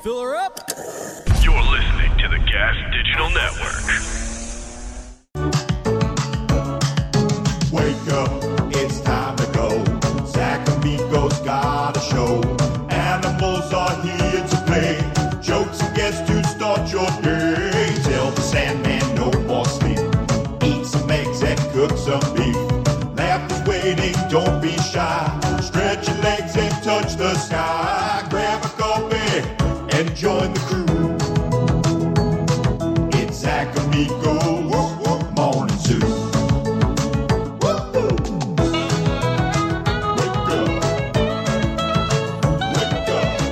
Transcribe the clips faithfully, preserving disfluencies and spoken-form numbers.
Fill her up. You're listening to the Gas Digital Network. Wake up, it's time to go. Zach Amico's got a show. Animals are here to play. Jokes and guests to start your day. Tell the Sandman no more sleep. Eat some eggs and cook some beef. Laughter's waiting, don't be shy. Stretch your legs and touch the sky. Grab a coffee and join the crew. It's Zach Amico, Morning Zoo. Woo-hoo. Wake up. Wake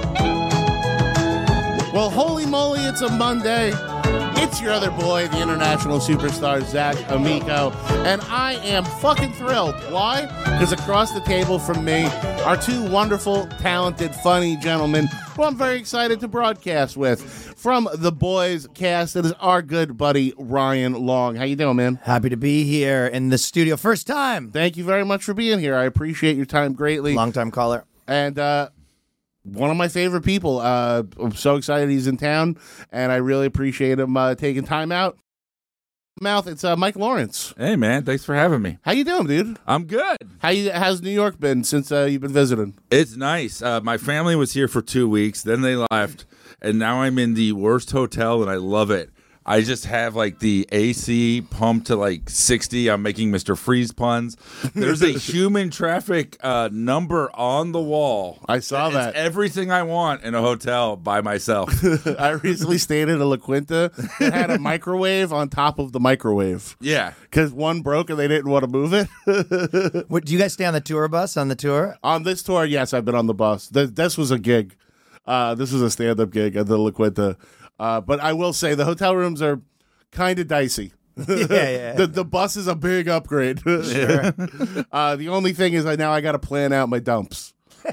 up. Well, holy moly, it's a Monday. It's your other boy, the international superstar, Zach Amico, and I am fucking thrilled. Why? Because across the table from me are two wonderful, talented, funny gentlemen who I'm very excited to broadcast with. From the Boys cast, it is our good buddy, Ryan Long. How you doing, man? Happy to be here in the studio. First time. Thank you very much for being here. I appreciate your time greatly. Long time caller. And, uh... one of my favorite people. Uh, I'm so excited he's in town, and I really appreciate him uh, taking time out. Mouth, it's uh, Mike Lawrence. Hey, man. Thanks for having me. How you doing, dude? I'm good. How you, how's New York been since uh, you've been visiting? It's nice. Uh, my family was here for two weeks. Then they left, and now I'm in the worst hotel, and I love it. I just have, like, the A C pumped to, like, sixty. I'm making Mister Freeze puns. There's a human traffic uh, number on the wall. I saw it's that. Everything I want in a hotel by myself. I recently stayed at a La Quinta that had a microwave on top of the microwave. Yeah. Because one broke and they didn't want to move it. What, do you guys stay on the tour bus on the tour? On this tour, yes, I've been on the bus. Th- this was a gig. Uh, this was a stand-up gig at the La Quinta. Uh, but I will say the hotel rooms are kind of dicey. Yeah, yeah. the the bus is a big upgrade. Sure. uh, the only thing is, I now I got to plan out my dumps.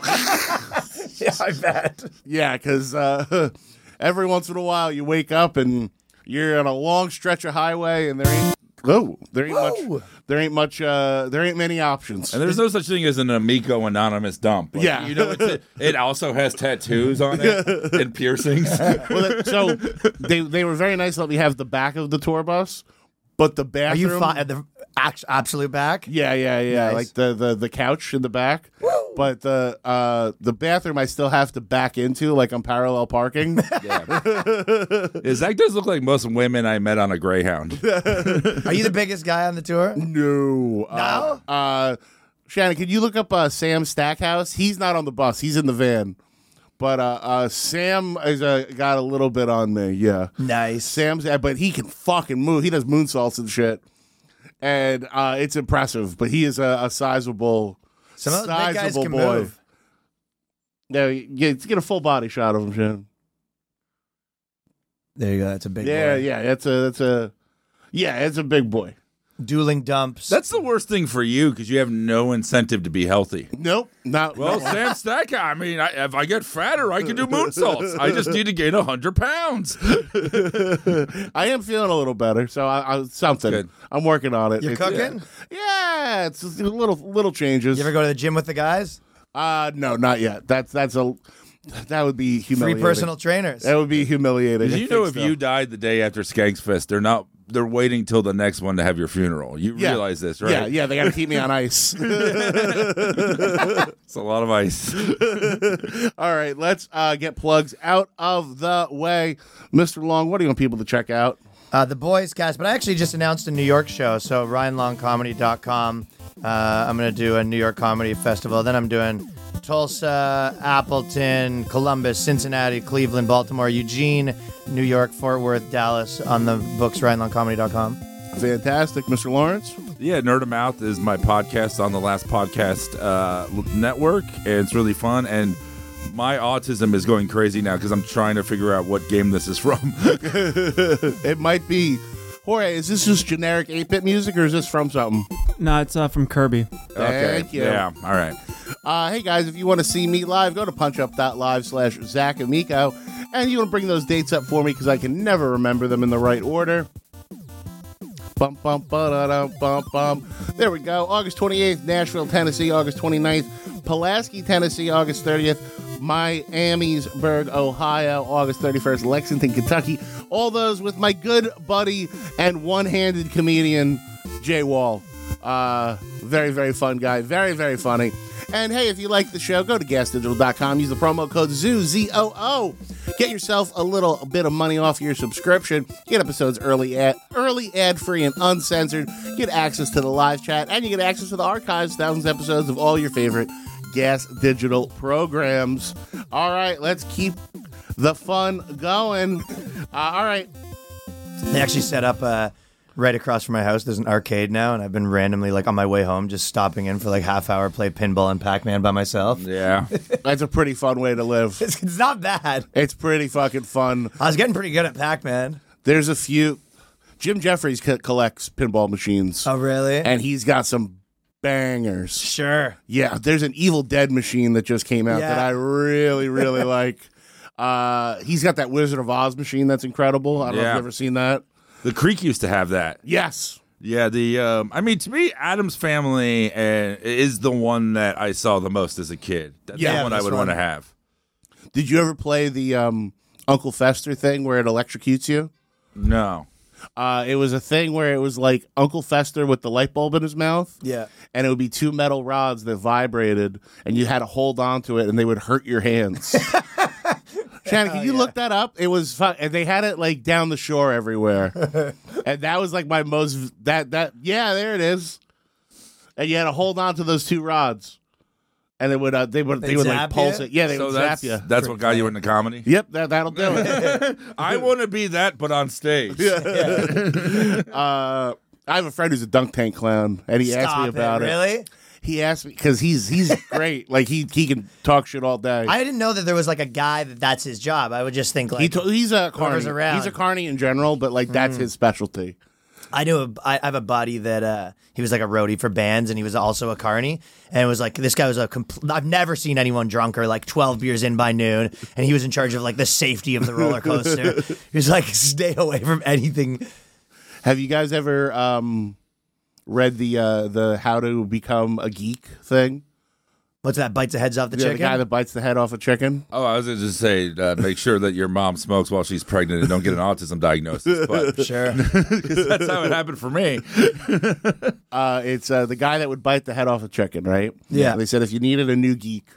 Yeah, I bet. Yeah, because uh, every once in a while you wake up and you're on a long stretch of highway and there ain't oh there ain't Whoa. much there ain't much uh, there ain't many options. And there's no such thing as an Amico anonymous dump. Like, Yeah. You know, it's, it also has tattoos on it and piercings. Well, that- so they they were very nice to let me have the back of the tour bus, but the Are bathroom. you fi- at the act- absolute back? Yeah, yeah, yeah. Nice. Like the, the, the couch in the back. But the uh, the bathroom I still have to back into, like I'm parallel parking. Yeah. Zach does look like most women I met on a Greyhound. Are you the biggest guy on the tour? No. Uh, uh, Shannon, can you look up uh, Sam Stackhouse? He's not on the bus. He's in the van. But uh, uh, Sam is uh, got a little bit on me, yeah. Nice. Sam's, uh, but he can fucking move. He does moonsaults and shit. And uh, it's impressive. But he is a, a sizable, Some of those big guys sizable can boy. move. Yeah, yeah, let's get a full body shot of him, Shannon. There you go. That's a big Yeah, boy. yeah, that's a, that's a, yeah, it's a big boy. Dueling dumps. That's the worst thing for you because you have no incentive to be healthy. Nope, not Well, no. Sam Stackhouse, I mean, I, if I get fatter, I can do moonsaults. I just need to gain one hundred pounds. I am feeling a little better, so I, I something. Good. I'm working on it. You're It's- cooking? Yeah, it's just a little little changes. You ever go to the gym with the guys? Uh no, not yet. That's that's a that would be Free humiliating. personal trainers. That would be humiliating. Did you I know think if so. you died the day after Skanks Fest, they're not. They're waiting till the next one to have your funeral. You Yeah. realize this, right? Yeah, yeah, they got to keep me on ice. It's a lot of ice. All right, let's uh, get plugs out of the way. Mister Long, what do you want people to check out? Uh, the Boys cast, but I actually just announced a New York show, so ryan long comedy dot com. Uh, I'm going to do a New York Comedy Festival. Then I'm doing Tulsa, Appleton, Columbus, Cincinnati, Cleveland, Baltimore, Eugene, New York, Fort Worth, Dallas on the books, ryan long comedy dot com. Fantastic. Mister Lawrence? Yeah, Nerd 'em Out is my podcast on the Last Podcast uh, network, and it's really fun. And my autism is going crazy now because I'm trying to figure out what game this is from. It might be. Jorge, is this just generic eight-bit music, or is this from something? No, it's uh, from Kirby. Thank you. Yeah, all right. Uh, hey, guys, if you want to see me live, go to punchup.live slash Zach Amico. And you want to bring those dates up for me because I can never remember them in the right order. Bum, bum, ba-da-dum, bum, bum. There we go. August twenty-eighth, Nashville, Tennessee. August twenty-ninth, Pulaski, Tennessee. August thirtieth, Miamisburg, Ohio, August thirty-first, Lexington, Kentucky. All those with my good buddy and one-handed comedian, Jay Wall. Uh, very, very fun guy. Very, very funny. And hey, if you like the show, go to gas digital dot com. Use the promo code ZOO, Z O O. Get yourself a little a bit of money off your subscription. Get episodes early, ad, early ad-free and uncensored. Get access to the live chat. And you get access to the archives, thousands of episodes of all your favorite Gas Digital programs. All right, let's keep the fun going. Uh, all right. They actually set up uh, right across from my house. There's an arcade now, and I've been randomly, like, on my way home, just stopping in for like half hour, play pinball and Pac-Man by myself. Yeah. That's a pretty fun way to live. It's, it's not bad. It's pretty fucking fun. I was getting pretty good at Pac-Man. There's a few. Jim Jeffries co- collects pinball machines. Oh, really? And he's got some bangers. Sure. Yeah, there's an Evil Dead machine that just came out Yeah. that I really, really like. Uh, he's got that Wizard of Oz machine that's incredible. I don't know if Yeah. you've ever seen that. The Creek used to have that. Yes. Yeah, the um, I mean, to me, Adam's Family uh, is the one that I saw the most as a kid. That's Yeah, the one I this would one. want to have. Did you ever play the um, Uncle Fester thing where it electrocutes you? No. Uh, it was a thing where it was like Uncle Fester with the light bulb in his mouth. Yeah. And it would be two metal rods that vibrated, and you had to hold on to it, and they would hurt your hands. Shannon, can you yeah. look that up? It was fun, and they had it like down the shore everywhere, and that was like my most that that yeah, there it is. And you had to hold on to those two rods, and it would uh, they would they, They'd would like zap pulse you? it. Yeah, they So would that's, zap you. that's what got you into comedy? Yep, that that'll do it. I want to be that, but on stage. uh, I have a friend who's a dunk tank clown, and he asked me Stop about it. it. Really? He asked me because he's he's great. Like he he can talk shit all day. I didn't know that there was like a guy that that's his job. I would just think like he to, he's a whoever's carny. around. He's a carny in general, but like that's his specialty. I knew a, I I have a buddy that uh, he was like a roadie for bands, and he was also a carny. And it was like this guy was a. Compl- I've never seen anyone drunker, like twelve beers in by noon, and he was in charge of like the safety of the roller coaster. He was like, stay away from anything. Have you guys ever um, read the uh, the How to Become a Geek thing? What's that? Bites the heads off the Yeah, chicken. the guy that bites the head off a chicken. Oh, I was going to just say, uh, make sure that your mom smokes while she's pregnant and don't get an autism diagnosis. But Sure. because that's how it happened for me. Uh, it's uh, the guy that would bite the head off a chicken, right? Yeah. They said if you needed a new geek,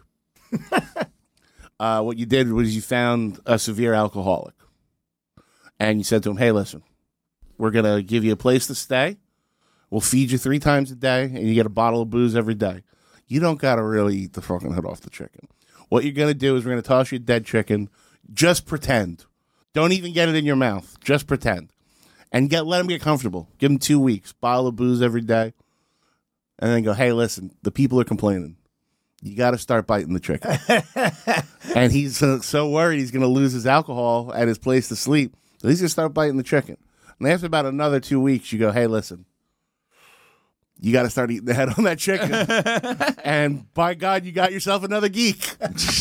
uh, what you did was you found a severe alcoholic, and you said to him, "Hey, listen, we're gonna give you a place to stay. We'll feed you three times a day, and you get a bottle of booze every day. You don't gotta really eat the fucking head off the chicken. What you're gonna do is we're gonna toss you a dead chicken. Just pretend. Don't even get it in your mouth. Just pretend, and get let him get comfortable. Give him two weeks. Bottle of booze every day, and then go. Hey, listen, the people are complaining. You got to start biting the chicken." And he's so, so worried he's going to lose his alcohol and his place to sleep. So he's going to start biting the chicken. And after about another two weeks, you go, "Hey, listen, you got to start eating the head on that chicken." And by God, you got yourself another geek.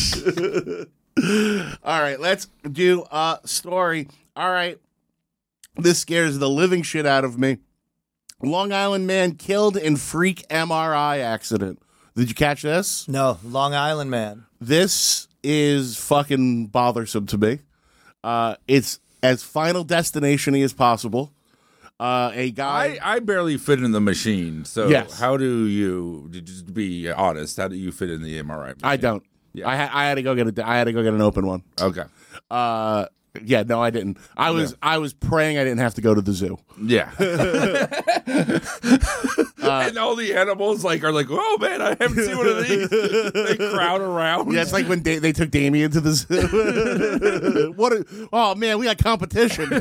All right, let's do a story. All right. This scares the living shit out of me. Long Island man killed in freak M R I accident. Did you catch this? No, Long Island man. This is fucking bothersome to me. Uh, it's as Final Destination-y as possible. Uh, a guy... I, I barely fit in the machine. So Yes. how do you, just to be honest, how do you fit in the M R I machine? I don't. Yeah. I, ha- I had to go get a, I had to go get an open one. Okay. Uh, yeah, no, I didn't. I was I was praying I didn't have to go to the zoo. Yeah. and all the animals like are like, oh man, I haven't seen one of these. They crowd around. Yeah, it's like when da- they took Damien to the zoo. What? A, oh man, we got competition.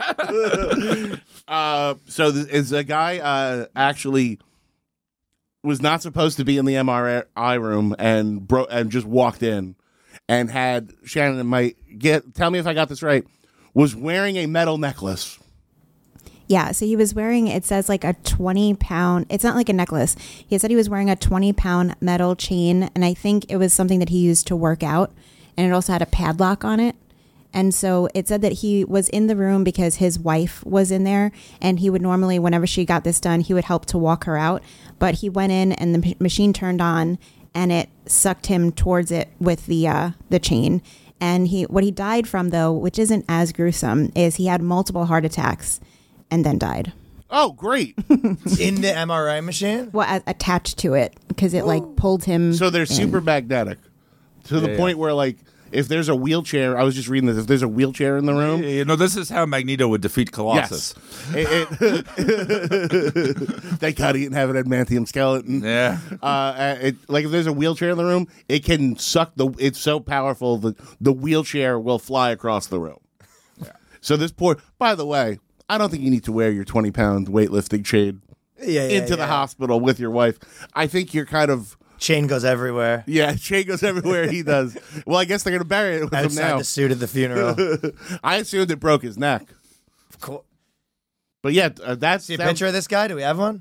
uh, so th- is a guy uh, actually was not supposed to be in the M R I room and bro- and just walked in and had Shannon might get tell me if I got this right, was wearing a metal necklace. Yeah, so he was wearing, it says like a twenty pound, it's not like a necklace. He said he was wearing a twenty pound metal chain, and I think it was something that he used to work out, and it also had a padlock on it. And so it said that he was in the room because his wife was in there, and he would normally, whenever she got this done, he would help to walk her out. But he went in and the machine turned on, and it sucked him towards it with the uh, the chain. And he what he died from, though, which isn't as gruesome, is he had multiple heart attacks and then died. Oh, great. In the M R I machine? Well, a- attached to it because it like pulled him. So they're in. super magnetic to the Yeah, point where, like, if there's a wheelchair, I was just reading this, if there's a wheelchair in the room, You know, this is how Magneto would defeat Colossus. yes. It, it, thank God he didn't have an adamantium skeleton. Yeah. Uh, it, like, if there's a wheelchair in the room, it can suck the, it's so powerful that the wheelchair will fly across the room. Yeah. So this poor, by the way, I don't think you need to wear your twenty pound weightlifting chain Yeah, yeah. into the yeah. hospital with your wife. I think you're kind of, Chain goes everywhere. yeah, chain goes everywhere he does. Well, I guess they're going to bury it with him Outside now. the suit at the funeral. I assumed it broke his neck. Cool. But yeah, uh, that's, See a that- picture of this guy? Do we have one?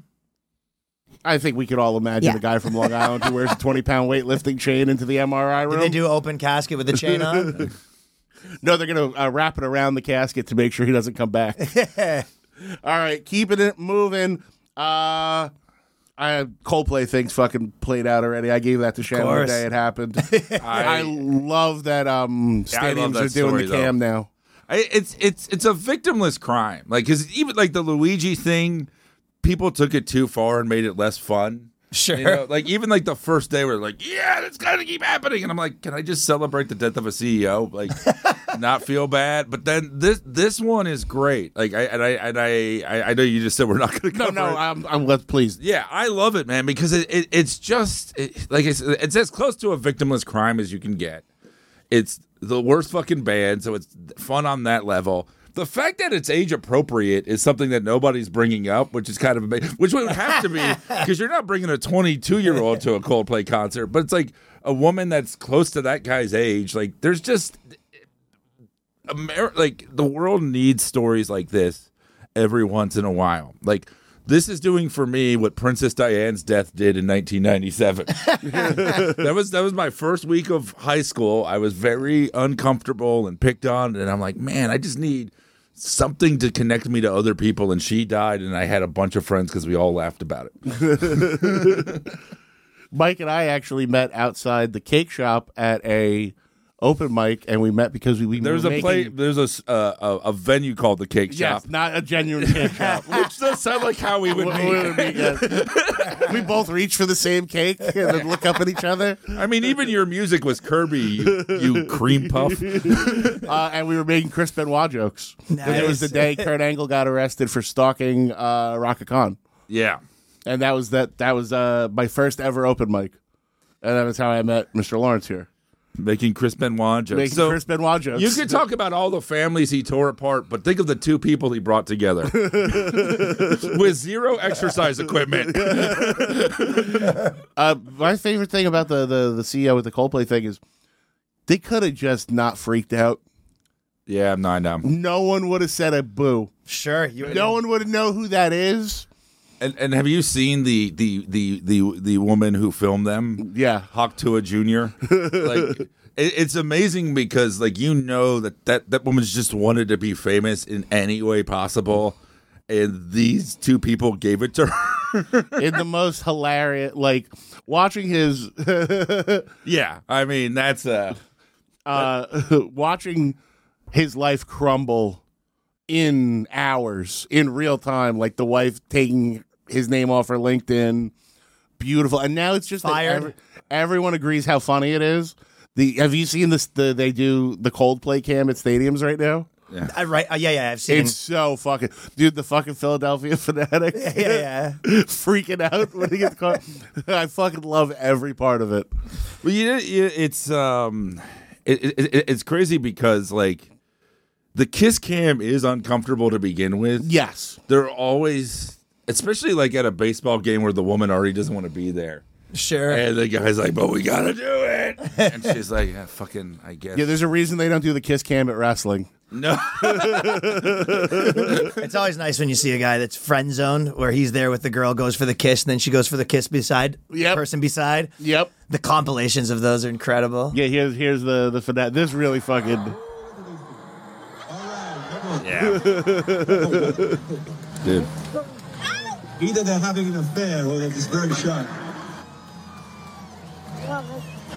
I think we could all imagine Yeah. the guy from Long Island who wears a twenty pound weightlifting chain into the M R I room. Did they do open casket with the chain on? No, they're going to uh, wrap it around the casket to make sure he doesn't come back. All right, keeping it moving. Uh, I Coldplay things fucking played out already. I gave that to Shannon the course. day it happened. I, I, love that um, Yeah, I love stadiums that are doing story, the cam though. now. I, it's it's it's a victimless crime. Like, because even like the Luigi thing, people took it too far and made it less fun. Sure. You know, like even like the first day, we're like, yeah, that's gotta keep happening, and I'm like, can I just celebrate the death of a C E O, like, not feel bad? But then this this one is great. Like, I and I and I I, I know you just said we're not gonna No, cover no, it. I'm, I'm let's please. Yeah, I love it, man, because it, it it's just it, like it's, it's as close to a victimless crime as you can get. It's the worst fucking band, so it's fun on that level. The fact that it's age appropriate is something that nobody's bringing up, which is kind of amazing. Which would have to be because you're not bringing a twenty-two year old to a Coldplay concert, but it's like a woman that's close to that guy's age. Like, there's just Amer- like the world needs stories like this every once in a while. Like, this is doing for me what Princess Diana's death did in nineteen ninety-seven. that was that was my first week of high school. I was very uncomfortable and picked on, and I'm like, man, I just need something to connect me to other people. And she died, and I had a bunch of friends because we all laughed about it. Mike and I actually met outside the cake shop at a open mic, and we met because we, we There's were a making, play. There's a, s- uh, a a venue called the Cake Shop, Yes, not a genuine cake shop. which does sound like how we would We- meet. we would meet, yes. We both reach for the same cake and then look up at each other. I mean, even your music was Kirby, you, you cream puff. Uh, and we were making Chris Benoit jokes. And it was the day Kurt Angle got arrested for stalking uh, Raka Khan. Yeah. And that was that. That was uh, my first ever open mic. And that was how I met Mister Lawrence here. Making Chris Benoit jokes. Making So Chris Benoit jokes. you could talk about all the families he tore apart, but think of the two people he brought together with zero exercise equipment. Uh, my favorite thing about the, the, the C E O with the Coldplay thing is they could have just not freaked out. Yeah, I'm nine now. No one would have said a boo. Sure. You No one would know who that is. And and have you seen the the the the, the woman who filmed them? Yeah. Hawk Tua Junior Like, it, it's amazing because, like, you know that, that that woman's just wanted to be famous in any way possible, and these two people gave it to her. In the most hilarious, like, watching his, Yeah, I mean that's uh uh, watching his life crumble in hours, in real time, like the wife taking his name off her LinkedIn. Beautiful. And now it's just that Fired. every- everyone agrees how funny it is. The Have you seen this? The, they do the Coldplay cam at stadiums right now. I, right. Uh, yeah, yeah. I've seen. It's so fucking, dude. The fucking Philadelphia fanatic, yeah, yeah. freaking out when he gets caught. I fucking love every part of it. Well, you, you it's um, it, it, it, it's crazy because, like, the kiss cam is uncomfortable to begin with. Yes, They're always, especially like at a baseball game where the woman already doesn't want to be there, Sure. and the guy's like, "But we gotta do it," and she's like, yeah, "Fucking, I guess." yeah. There's a reason they don't do the kiss cam at wrestling. no. It's always nice when you see a guy that's friend zoned, where he's there with the girl, goes for the kiss, and then she goes for the kiss beside Yep. person beside. Yep. The compilations of those are incredible. Yeah. Here's here's the the fanatic. This really fucking. Yeah. Dude. Either they're having an affair or they're just very shy.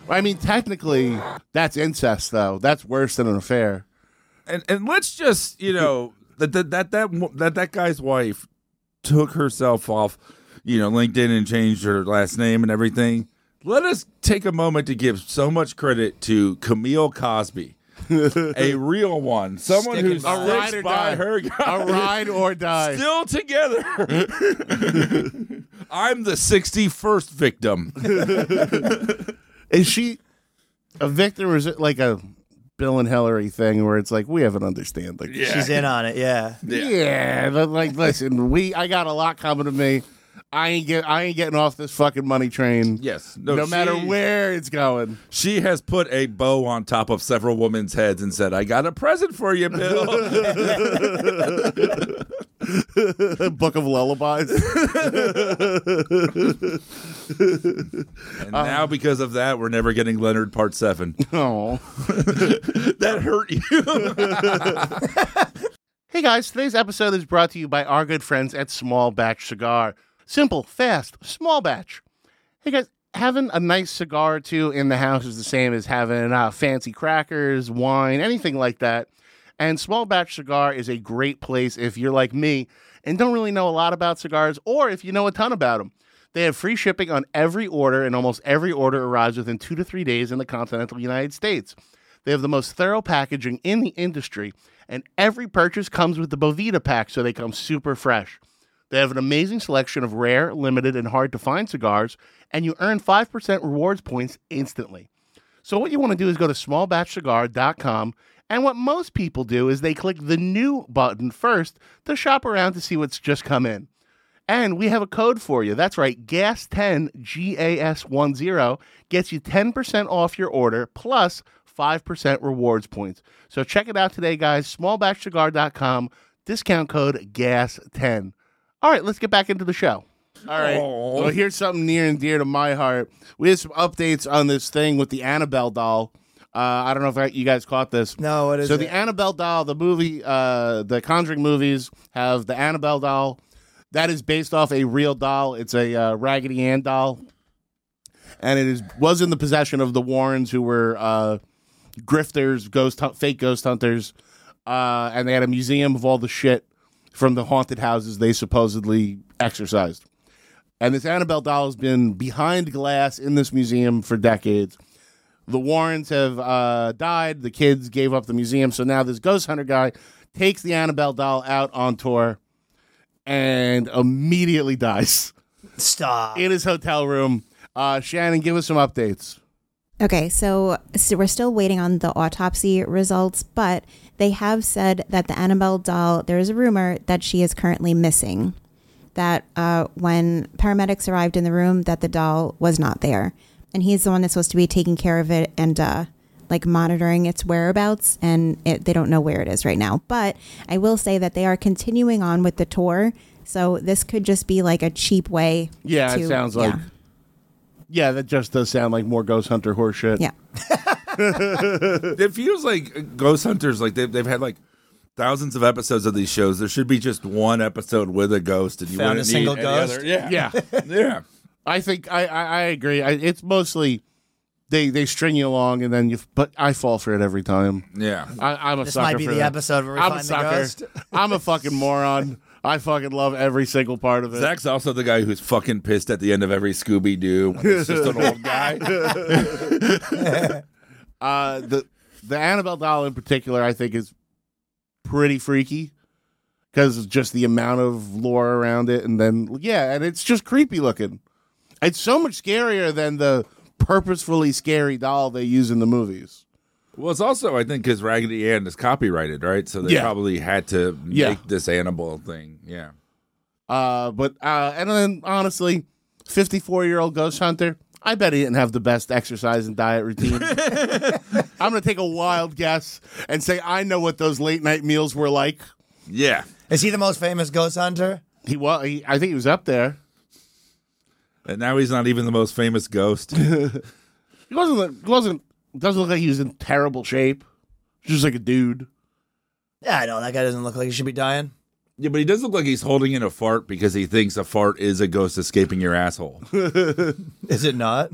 I mean, technically, that's incest, though. That's worse than an affair. And and let's just, you know, that that that that that, that guy's wife took herself off, you know, LinkedIn and changed her last name and everything. Let us take a moment to give so much credit to Camille Cosby, a real one, someone Sticking who's by. A ride sticks or by die. her guy. A ride or die. Still together. I'm the sixty-first victim. Is she a victim, or is it like a Bill and Hillary thing where it's like, we have an understanding? Yeah. She's in on it, yeah. Yeah. Yeah, but like, listen, we I got a lot coming to me. I ain't get I ain't getting off this fucking money train. Yes. No, she- matter where it's going. She has put a bow on top of several women's heads and said, I got a present for you, Bill. Book of Lullabies. And now, because of that, we're never getting Leonard Part seven. Oh. That hurt you. Hey guys, today's episode is brought to you by our good friends at Small Batch Cigar. Simple, fast, small batch. Hey guys, having a nice cigar or two in the house is the same as having uh, fancy crackers, wine, anything like that. And Small Batch Cigar is a great place if you're like me and don't really know a lot about cigars, or if you know a ton about them. They have free shipping on every order, and almost every order arrives within two to three days in the continental United States. They have the most thorough packaging in the industry, and every purchase comes with the Bovita pack, so they come super fresh. They have an amazing selection of rare, limited, and hard-to-find cigars, and you earn five percent rewards points instantly. So what you want to do is go to small batch cigar dot com, and what most people do is they click the new button first to shop around to see what's just come in. And we have a code for you. That's right, G A S ten, G A S ten, gets you ten percent off your order, plus five percent rewards points. So check it out today, guys. small batch cigar dot com, discount code G A S ten. All right, let's get back into the show. All right. Aw. Well, here's something near and dear to my heart. We have some updates on this thing with the Annabelle doll. Uh, I don't know if you guys caught this. No, what is so it? the Annabelle doll, the movie, uh, the Conjuring movies have the Annabelle doll. That is based off a real doll. It's a uh, Raggedy Ann doll. And it is was in the possession of the Warrens, who were uh, grifters, ghost hunt, fake ghost hunters. Uh, and they had a museum of all the shit from the haunted houses they supposedly exorcised. And this Annabelle doll has been behind glass in this museum for decades. The Warrens have uh, died. The kids gave up the museum. So now this ghost hunter guy takes the Annabelle doll out on tour and immediately dies Stop. in his hotel room. Uh, Shannon, give us some updates. Okay, so, so we're still waiting on the autopsy results, but they have said that the Annabelle doll, there is a rumor that she is currently missing. That uh, when paramedics arrived in the room, that the doll was not there. And he's the one that's supposed to be taking care of it and uh, like monitoring its whereabouts, and it, they don't know where it is right now. But I will say that they are continuing on with the tour, so this could just be like a cheap way. Yeah, to, it sounds like. yeah. Yeah, that just does sound like more ghost hunter horseshit. Yeah. It feels like Ghost Hunters, like they've, they've had like thousands of episodes of these shows. There should be just one episode with a ghost, and you Found wouldn't a single need any ghost? other- Yeah, Yeah. yeah. I think I, I, I agree. I, it's mostly they they string you along, and then you. But I fall for it every time. Yeah. I, I'm a This sucker might be for the that. episode where we I'm find a the sucker. ghost. I'm a fucking moron. I fucking love every single part of it. Zach's also the guy who's fucking pissed at the end of every Scooby Doo when it's just an old guy. Uh, the the Annabelle doll in particular, I think, is pretty freaky because of just the amount of lore around it, and then yeah, and it's just creepy looking. It's so much scarier than the purposefully scary doll they use in the movies. Well, it's also, I think, because Raggedy Ann is copyrighted, right? So they Yeah. probably had to make Yeah. this Annabelle thing. Yeah. Uh, but uh, and then honestly, fifty-four year old ghost hunter, I bet he didn't have the best exercise and diet routine. I'm gonna take a wild guess and say I know what those late night meals were like. Yeah. Is he the most famous ghost hunter? He was. He, I think he was up there. And now he's not even the most famous ghost. He wasn't. He wasn't. Doesn't look like he was in terrible shape. Just like a dude. Yeah, I know. That guy doesn't look like he should be dying. Yeah, but he does look like he's holding in a fart because he thinks a fart is a ghost escaping your asshole. Is it not?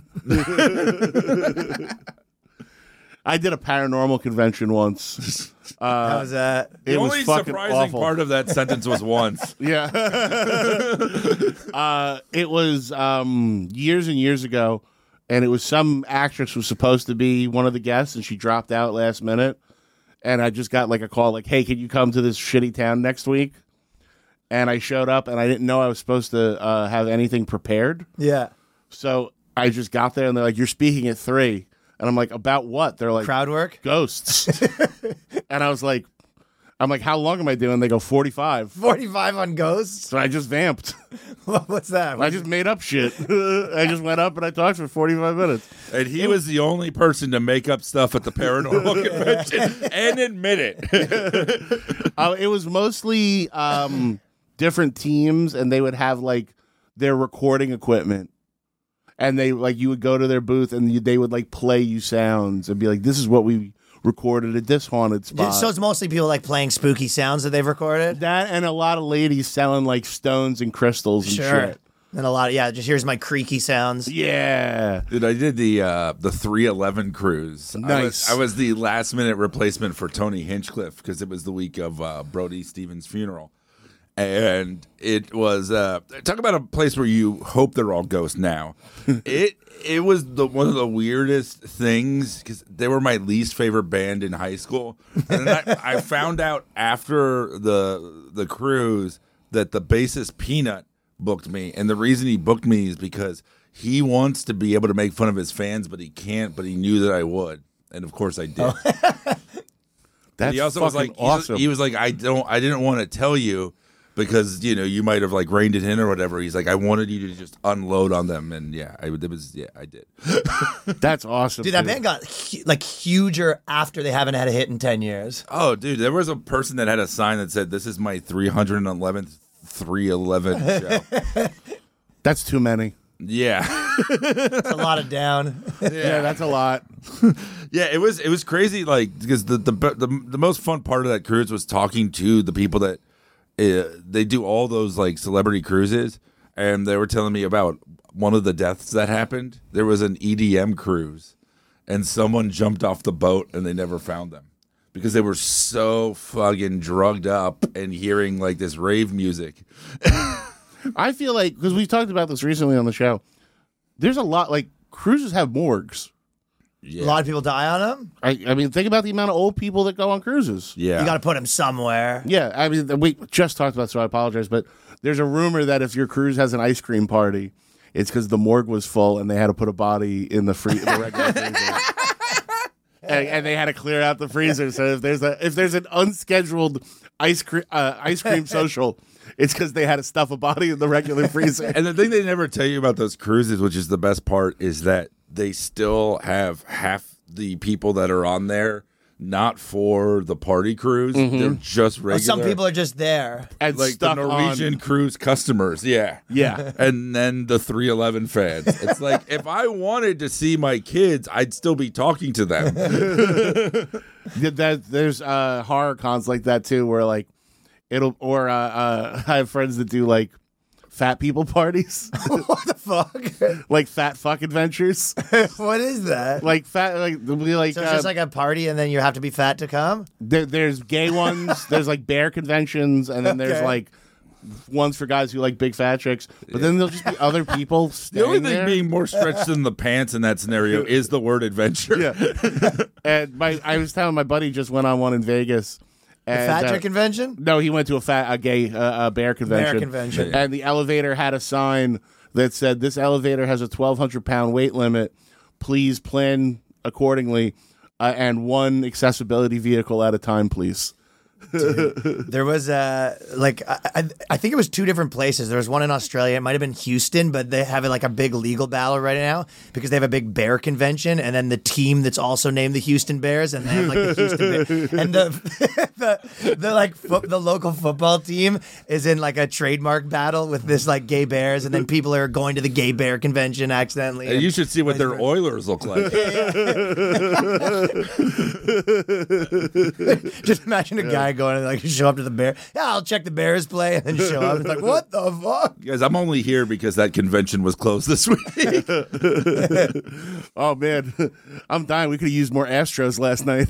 I did a paranormal convention once. Uh, How was that? The it was only fucking surprising awful. part of that sentence was once. Yeah. uh, it was um, years and years ago, and it was some actress was supposed to be one of the guests, and she dropped out last minute. And I just got like a call like, hey, can you come to this shitty town next week? And I showed up, and I didn't know I was supposed to uh, have anything prepared. Yeah. So I just got there, and they're like, you're speaking at three. And I'm like, about what? They're like, Crowd work? ghosts. And I was like, I'm like, how long am I doing? They go, forty-five. forty-five on ghosts? So I just vamped. What's that? I just made up shit. I just went up and I talked for forty-five minutes. And he was the only person to make up stuff at the paranormal convention and admit it. Uh, it was mostly um, different teams, and they would have like their recording equipment. And they like you would go to their booth, and you, they would like play you sounds and be like, "This is what we recorded at this haunted spot." So it's mostly people like playing spooky sounds that they've recorded? That and a lot of ladies selling like stones and crystals and Sure. shit. And a lot of, yeah, just here's my creaky sounds. Yeah. Dude, I did the uh, the three eleven cruise. I was, Nice. I was the last minute replacement for Tony Hinchcliffe because it was the week of uh, Brody Stevens' funeral. And it was uh, talk about a place where you hope they're all ghosts now. it it was the one of the weirdest things because they were my least favorite band in high school, and then I, I found out after the the cruise that the bassist Peanut booked me, and the reason he booked me is because he wants to be able to make fun of his fans, but he can't. But he knew that I would, and of course I did. That's he also fucking was like, he was- awesome. he was like, I don't, I didn't want to tell you. Because you know you might have like reined it in or whatever. He's like, I wanted you to just unload on them, and yeah, I it was yeah, I did. That's awesome. Dude, that dude. band got hu- like huger after they haven't had a hit in ten years. Oh, dude, there was a person that had a sign that said, "This is my three hundred eleventh three eleven show." That's too many. Yeah, It's a lot of down. Yeah, that's a lot. yeah, it was it was crazy. Like because the the the the most fun part of that cruise was talking to the people that. Uh, they do all those like celebrity cruises, and they were telling me about one of the deaths that happened. There was an E D M cruise, and someone jumped off the boat, and they never found them because they were so fucking drugged up and hearing like this rave music. I feel like because we talked about this recently on the show. There's a lot like cruises have morgues. Yeah, A lot of people die on them. I, I mean, think about the amount of old people that go on cruises. yeah. You got to put them somewhere. Yeah, I mean, we just talked about, so I apologize, but there's a rumor that if your cruise has an ice cream party, it's because the morgue was full and they had to put a body in the free, the regular freezer, and, and they had to clear out the freezer. So if there's a if there's an unscheduled ice cream uh, ice cream social, it's because they had to stuff a body in the regular freezer. And the thing they never tell you about those cruises, which is the best part, is that they still have half the people that are on there not for the party cruise. They're just regular. Well, some people are just there. And like the stuck Norwegian on. cruise customers, yeah. Yeah. And then the three eleven fans. It's like, if I wanted to see my kids, I'd still be talking to them. Yeah, that, there's uh, horror cons like that too, where like it'll or uh, uh, I have friends that do like fat people parties, What the fuck? like fat fuck adventures, What is that? like fat like they'll be like, So it's uh, just like a party and then you have to be fat to come? there, there's gay ones, there's like bear conventions, and then there's Okay. like ones for guys who like big fat chicks. But then there'll just be other people The staying only thing there. being more stretched than the pants in that scenario is the word adventure. Yeah. And my I was telling my buddy just went on one in Vegas. The And, fat uh, chick convention? No, he went to a fat, a gay, uh, a bear convention. Bear convention. And the elevator had a sign that said, "This elevator has a twelve hundred pound weight limit. Please plan accordingly, uh, and one accessibility vehicle at a time, please." There was uh like I, I I think it was two different places. There was one in Australia. It might have been Houston, but they have like a big legal battle right now because they have a big bear convention, and then the team that's also named the Houston Bears, and they have like the Houston Bear, and the the, the like fo- the local football team is in like a trademark battle with this like gay bears, and then people are going to the gay bear convention accidentally. And you should see what their Oilers look like. Just imagine a guy guy going and like show up to the bear. Yeah, I'll check the Bears play and then show up. It's like, what the fuck? Guys, I'm only here because that convention was closed this week. Oh man, I'm dying. We could have used more Astros last night.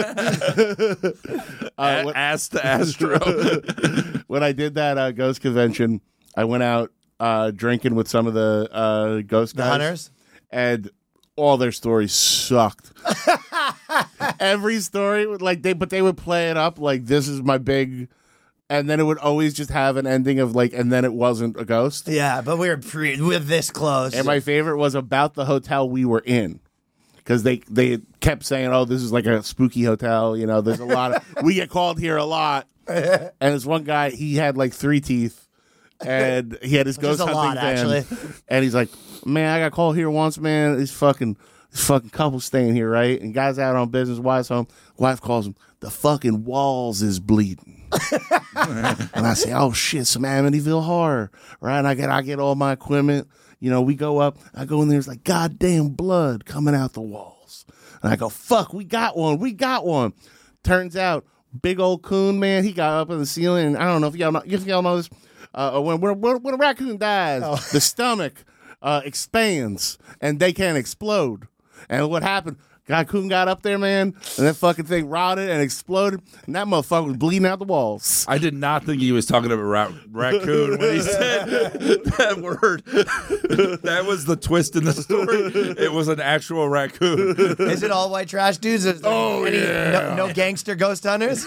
uh, A- ass to Astro. when I did that uh, ghost convention, I went out uh, drinking with some of the uh, ghost The guys, hunters? and all their stories sucked. Every story, would, like they, but they would play it up like this is my big, and then it would always just have an ending of like, and then it wasn't a ghost. Yeah, but we were pre- we're this close. And my favorite was about the hotel we were in. Because they, they kept saying, oh, this is like a spooky hotel. You know, there's a lot of, we get called here a lot. And this one guy, he had like three teeth. And he had his Which is ghost a hunting lot, van. actually. And he's like, man, I got called here once, man. This fucking, this fucking couple staying here, right? And guy's out on business, wife's home. Wife calls him, the fucking walls is bleeding. And I say, oh shit, some Amityville horror, right? And I get, I get all my equipment. You know, we go up, I go in there, it's like goddamn blood coming out the walls. And I go, fuck, we got one, we got one. Turns out, big old coon, man, he got up in the ceiling, and I don't know if y'all know, if y'all know this, uh, when, when, when a raccoon dies, Oh. the stomach uh, expands, and they can explode. And what happened? Raccoon got up there, man, and that fucking thing rotted and exploded, and that motherfucker was bleeding out the walls. I did not think he was talking about ra- raccoon when he said that word. That was the twist in the story. It was an actual raccoon. Is it all white trash dudes? Is there Oh, any- yeah. No, no gangster ghost hunters?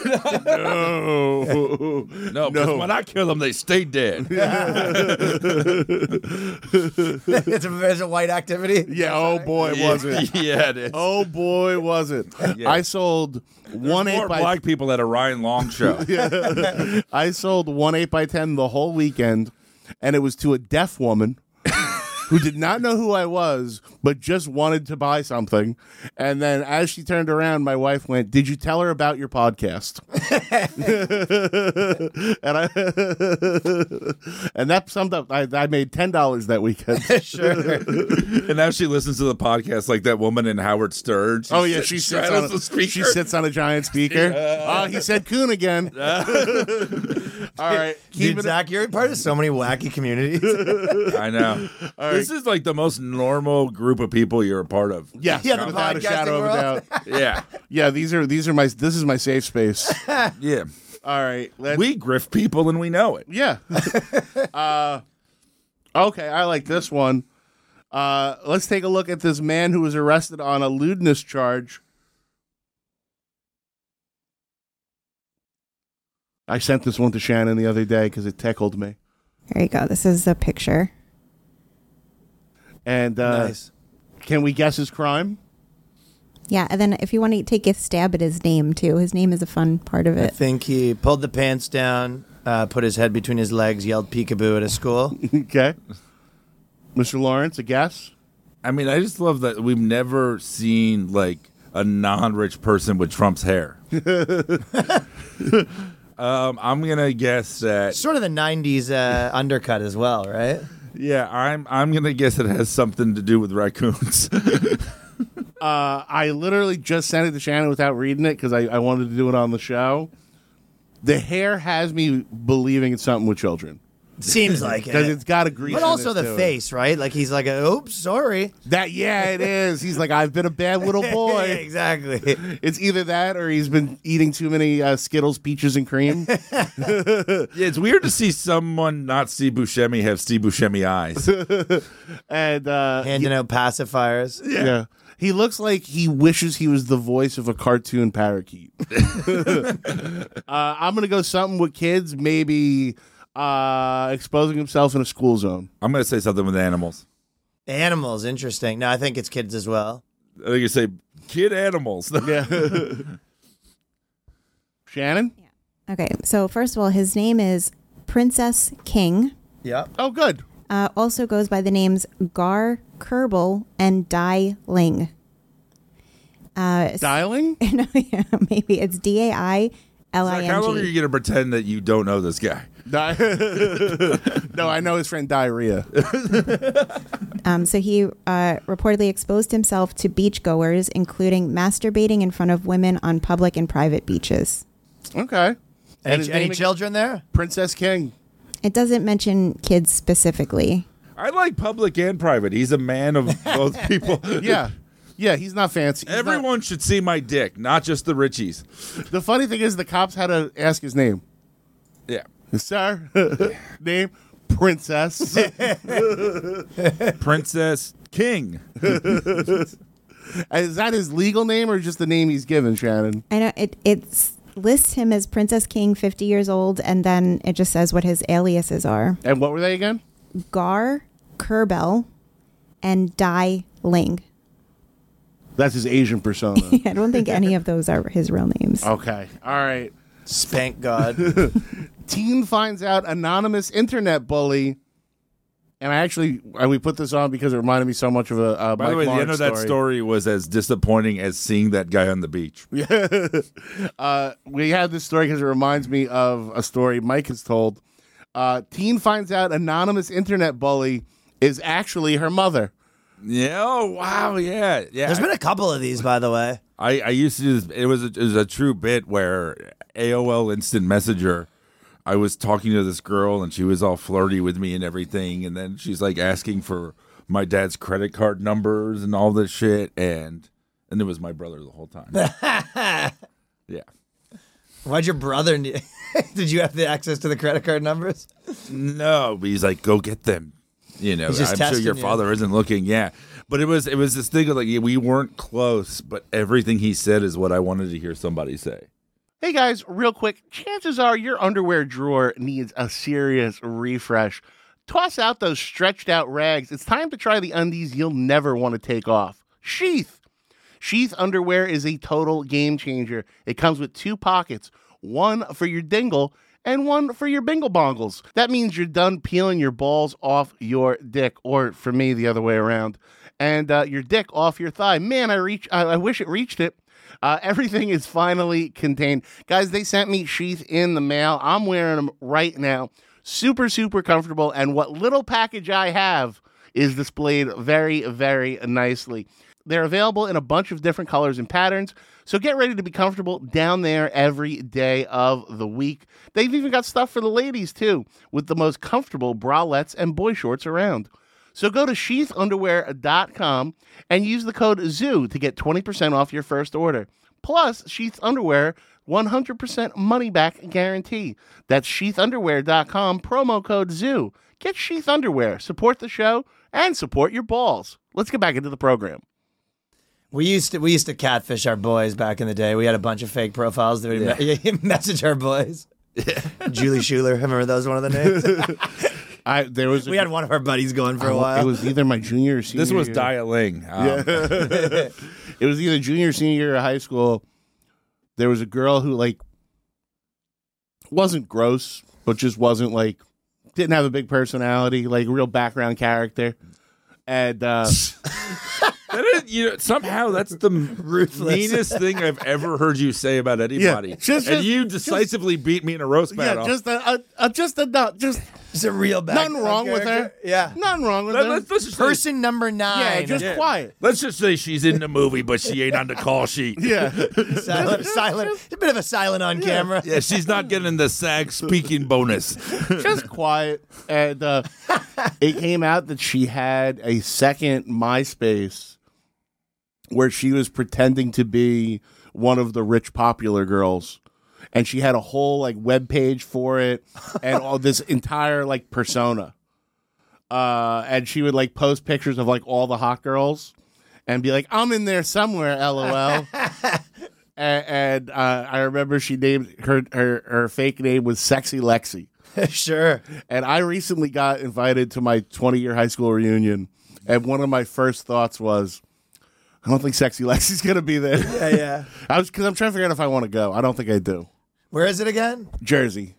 No. No, because when I kill them, they stay dead. it's, a, it's a white activity? Yeah, oh boy, was it. Yeah, it is. Oh boy, was it. Yeah. I sold one More eight by black people at a Ryan Long show. I sold one eight by ten the whole weekend, and it was to a deaf woman who did not know who I was, but just wanted to buy something. And then as she turned around, my wife went, "Did you tell her about your podcast?" and I and that summed up. I, I made ten dollars that weekend. Sure. And now she listens to the podcast like that woman in Howard Stern. She Oh yeah, sits- she sits straddles on the a, speaker. she sits on a giant speaker. Oh, he said coon again. All right, keep Dude, it. Zach, you're part of so many wacky communities. I know. This is like the most normal group of people you're a part of. Yes, Yeah, the without a podcasting shadow of a world. doubt. Yeah. Yeah, these are these are my this is my safe space. Yeah. All right, let's, We grift people and we know it. yeah. uh, okay, I like this one. Uh, let's take a look at this man who was arrested on a lewdness charge. I sent this one to Shannon the other day because it tickled me. There you go. This is the picture. And uh, Nice. can we guess his crime? Yeah, and then if you want to take a stab at his name too, his name is a fun part of I it. think he pulled the pants down, uh, put his head between his legs, yelled peekaboo at a school. Okay. Mister Lawrence, a guess? I mean, I just love that we've never seen like a non-rich person with Trump's hair. um, I'm gonna guess that. Sort of the nineties uh, undercut as well, right? Yeah, I'm. I'm gonna guess it has something to do with raccoons. Uh, I literally just sent it to Shannon without reading it because I, I wanted to do it on the show. The hair has me believing it's something with children Seems like because it. it's got a grease. But also the face, right? Like he's like, oops, sorry. That yeah, it is. He's like, I've been a bad little boy. Exactly. It's either that or he's been eating too many uh, Skittles, peaches, and cream. Yeah, it's weird to see someone not Steve Buscemi have Steve Buscemi eyes. and uh, Handing out pacifiers. yeah. He looks like he wishes he was the voice of a cartoon parakeet. uh, I'm gonna go something with kids, maybe uh, exposing himself in a school zone. I'm gonna say something with animals. Animals, interesting. No, I think it's kids as well. I think you say kid animals. Yeah. Shannon? Okay, so first of all, his name is Princess King. Yep. Oh, good. Uh, also goes by the names Gar Kerbal and Dai Ling. Uh, s- Dialing? no, yeah, maybe it's D A I L I Like, how long are N you G. gonna pretend that you don't know this guy? Di- no, I know his friend Diarrhea. Um, so he uh, reportedly exposed himself to beachgoers, including masturbating in front of women on public and private beaches. Okay. And Any, his any name- children there? Princess King. It doesn't mention kids specifically. I like public and private. He's a man of both people. Yeah. Yeah, he's not fancy. He's Everyone should see my dick, not just the Richies. not- the funny thing is the cops had to ask his name. Yeah. Sir, name, Princess. Princess King. Is that his legal name or just the name he's given, Shannon? I know it it's lists him as Princess King, fifty years old, and then it just says what his aliases are. And what were they again? Gar, Kerbel, and Dai Ling. That's his Asian persona. I don't think any of those are his real names. Okay. All right. Spank God. Teen finds out anonymous internet bully. And I actually, and we put this on because it reminded me so much of a uh, By Mike the way, Lawrence the end of that story. story was as disappointing as seeing that guy on the beach. uh, we had this story because it reminds me of a story Mike has told. Uh, teen finds out anonymous internet bully is actually her mother. Yeah. Oh, wow. Yeah. Yeah. There's been a couple of these, by the way. I, I used to do this. It was, a, it was a true bit where A O L Instant Messenger, I was talking to this girl and she was all flirty with me and everything. And then she's like asking for my dad's credit card numbers and all this shit. And and it was my brother the whole time. Yeah. Why'd your brother need... Did you have the access to the credit card numbers? No, but he's like, go get them. You know, He's just I'm sure testing your you. father isn't looking. Yeah. But it was it was this thing of like, we weren't close, but everything he said is what I wanted to hear somebody say. Hey guys, real quick, chances are your underwear drawer needs a serious refresh. Toss out those stretched out rags. It's time to try the undies you'll never want to take off. Sheath. Sheath underwear is a total game changer. It comes with two pockets, one for your dingle and one for your bingle bongles. That means you're done peeling your balls off your dick, or for me, the other way around, and uh, your dick off your thigh. Man, I reach. I, I wish it reached it. Uh, everything is finally contained. Guys, they sent me Sheath in the mail. I'm wearing them right now. Super, super comfortable. And what little package I have is displayed very, very nicely. They're available in a bunch of different colors and patterns. So get ready to be comfortable down there every day of the week. They've even got stuff for the ladies, too, with the most comfortable bralettes and boy shorts around. So go to sheath underwear dot com and use the code ZOO to get twenty percent off your first order. Plus, Sheath Underwear, one hundred percent money-back guarantee. That's sheath underwear dot com, promo code ZOO. Get Sheath Underwear, support the show, and support your balls. Let's get back into the program. We used to we used to catfish our boys back in the day. We had a bunch of fake profiles that we me- message our boys. Julie Schuler, remember those one of the names? I there was a, We had one of our buddies going for a while. It was either my junior or senior This was year. dialing. Um, It was either junior or senior year of high school. There was a girl who, like, wasn't gross, but just wasn't, like, didn't have a big personality, like, real background character. And, uh, That is, you know, somehow that's the Ruthless. meanest thing I've ever heard you say about anybody. Yeah, just- and just- you decisively beat me in a roast yeah, battle. just a, a, a just a, not, just It's a real bad. nothing wrong with her. character. Yeah. Nothing wrong with Let, her. us let's just say, Person number nine. Yeah, just Yeah. quiet. let's just say she's in the movie, but she ain't on the call sheet. Yeah. silent. silent. A bit of a silent on camera. Yeah, she's not getting the SAG speaking bonus. just quiet. And uh, it came out that she had a second MySpace where she was pretending to be one of the rich popular girls. And she had a whole like web page for it and all this entire like persona. Uh, and she would like post pictures of like all the hot girls and be like, I'm in there somewhere, LOL. and and uh, I remember she named her, her, her fake name was Sexy Lexi. Sure. And I recently got invited to my twenty-year high school reunion, and one of my first thoughts was, I don't think Sexy Lexi's going to be there. Yeah, yeah. I was because I'm trying to figure out if I want to go. I don't think I do. Where is it again? Jersey.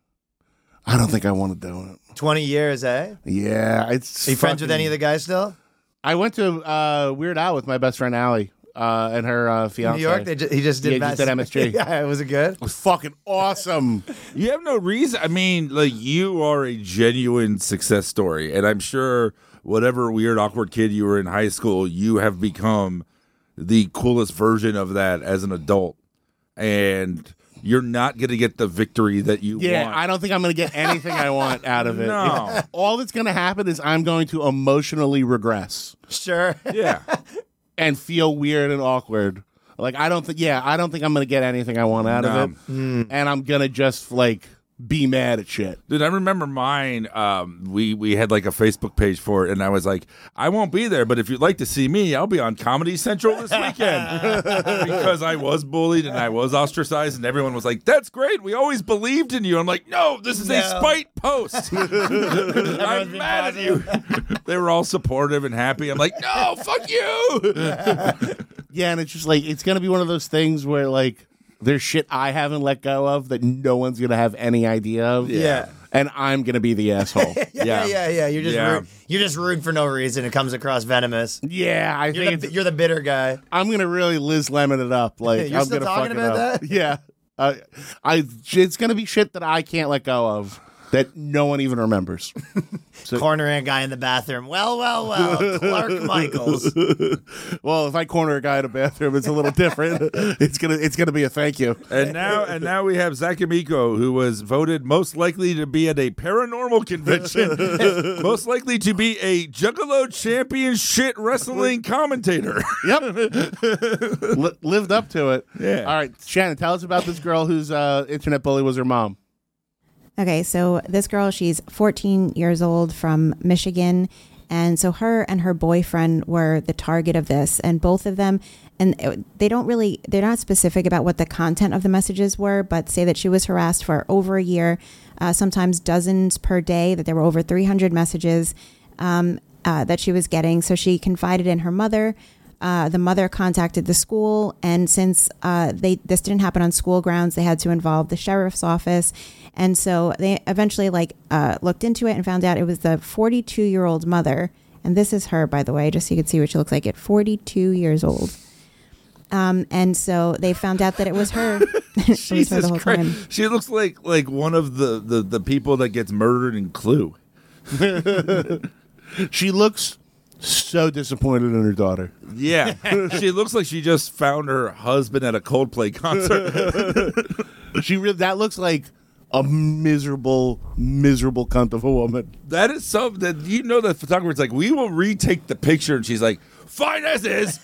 I don't think I want to do it. Twenty years, eh? Yeah, it's. Are you friends with fucking- any of the guys still? I went to uh, Weird Al with my best friend Allie uh, and her uh, In fiance. New York, they ju- he just did. Yeah, just Mass- did M S G. Yeah, was it good? It was fucking awesome. You have no reason. I mean, like, you are a genuine success story. And I'm sure whatever weird, awkward kid you were in high school, you have become the coolest version of that as an adult. And you're not going to get the victory that you Yeah, want. I don't think I'm going to get anything I want out of it. No. All that's going to happen is I'm going to emotionally regress Sure. Yeah. and feel weird and awkward. Like, I don't think, yeah, I don't think I'm going to get anything I want out No. of it. And I'm going to just, like, be mad at shit. Dude, I remember mine. Um, we we had like a Facebook page for it, and I was like, I won't be there, but if you'd like to see me, I'll be on Comedy Central this weekend because I was bullied and I was ostracized, and everyone was like, "That's great. We always believed in you." I'm like, "No, this is a No. spite post. I'm been mad at you." They were all supportive and happy. I'm like, "No, fuck you." Yeah, and it's just like, it's going to be one of those things where, like, there's shit I haven't let go of that no one's going to have any idea of. Yeah. And I'm going to be the asshole. Yeah, yeah, yeah, yeah. You're just Yeah. rude. You're just rude for no reason. It comes across venomous. Yeah, I You're think the, it's, you're the bitter guy. I'm going to really Liz Lemon it up. Like, You're I'm still gonna talking fuck it about up. that? Yeah. Uh, I, it's going to be shit that I can't let go of that no one even remembers. So, Cornering a guy in the bathroom. Well, well, well. Clark Michaels. well, if I corner a guy in a bathroom, it's a little different. It's gonna, it's gonna be a thank you. And now, and now we have Zach Amico, who was voted most likely to be at a paranormal convention, most likely to be a Juggalo Championship wrestling commentator. Yep. Li- lived up to it. Yeah. All right, Shannon, tell us about this girl whose uh, internet bully was her mom. Okay, so this girl, she's fourteen years old from Michigan. And so her and her boyfriend were the target of this. And both of them, and it, they don't really, they're not specific about what the content of the messages were, but say that she was harassed for over a year, uh, sometimes dozens per day, that there were over three hundred messages um, uh, that she was getting. So she confided in her mother. Uh, the mother contacted the school, and since uh, they this didn't happen on school grounds, they had to involve the sheriff's office, and so they eventually like uh, looked into it and found out it was the forty-two-year-old mother, and this is her, by the way, just so you could see what she looks like at forty-two years old. Um, and so they found out that it was her. It was her Jesus the whole Christ. time. She looks like like one of the, the, the people that gets murdered in Clue. She looks so disappointed in her daughter. Yeah. She looks like she just found her husband at a Coldplay concert. She really, that looks like a miserable, miserable cunt of a woman. That is something that, you know, the photographer's like, we will retake the picture. And she's like, fine as is.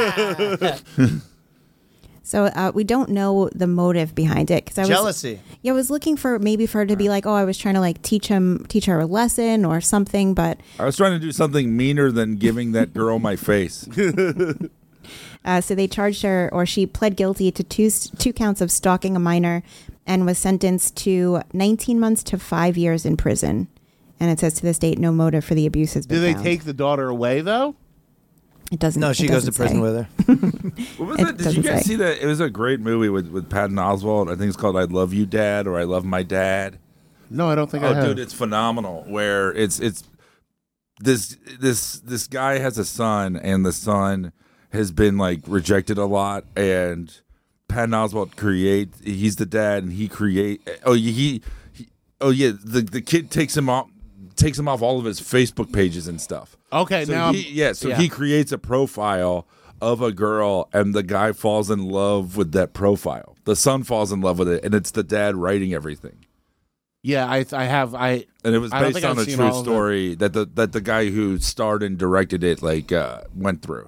So uh, we don't know the motive behind it because I was Jealousy. Yeah, I was looking for maybe for her to be like, oh, I was trying to like teach him, teach her a lesson or something, but I was trying to do something meaner than giving that girl my face. uh, so they charged her, or she pled guilty to two two counts of stalking a minor, and was sentenced to nineteen months to five years in prison. And it says to this date, no motive for the abuse has been Do they found. take the daughter away, though? It doesn't. No, she it goes to doesn't prison say. with her. What was It it? Did you doesn't guys say. see that? It was a great movie with, with Patton Oswalt. I think it's called I Love You, Dad, or I Love My Dad. No, I don't think I Oh, have. dude, it's phenomenal. Where it's it's this this this guy has a son, and the son has been like rejected a lot, and Patton Oswalt create. He's the dad, and he create. Oh, he, he oh yeah, the the kid takes him off takes him off all of his Facebook pages and stuff. Okay, So now he, I'm- yeah, so yeah. he creates a profile of a girl, and the guy falls in love with that profile. The son falls in love with it, and it's the dad writing everything. yeah, I I have I And it was I don't based think on I've a seen true all of it. story that the that the guy who starred and directed it like uh, went through.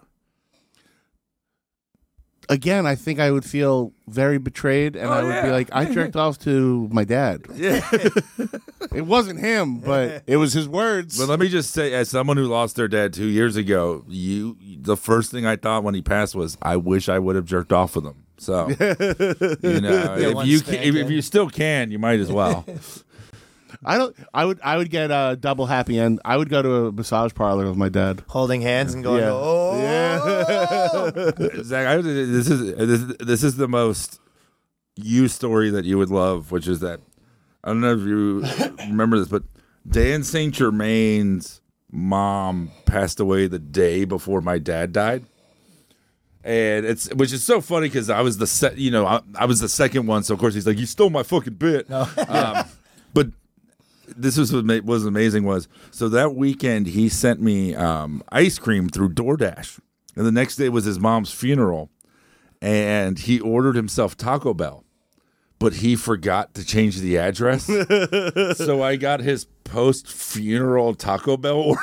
again, I think I would feel very betrayed, and Oh, I would be yeah. like, I jerked off to my dad. Yeah. It wasn't him, but it was his words. But let me just say, as someone who lost their dad two years ago, you the first thing I thought when he passed was, I wish I would have jerked off with him. So, you know, if one you can, if, spanking. if you still can, you might as well. I don't. I would. I would get a double happy end. I would go to a massage parlor with my dad. Holding hands and going, Yeah. oh. Zach, I, this is this, this is the most you story that you would love, which is that I don't know if you remember this, but Dan Saint Germain's mom passed away the day before my dad died, and it's which is so funny because I was the se- you know I, I was the second one, so of course he's like, you stole my fucking bit. um, but this was what ma- was amazing was so that weekend he sent me um, ice cream through DoorDash. And the next day was his mom's funeral, and he ordered himself Taco Bell but he forgot to change the address. So I got his post-funeral Taco Bell order.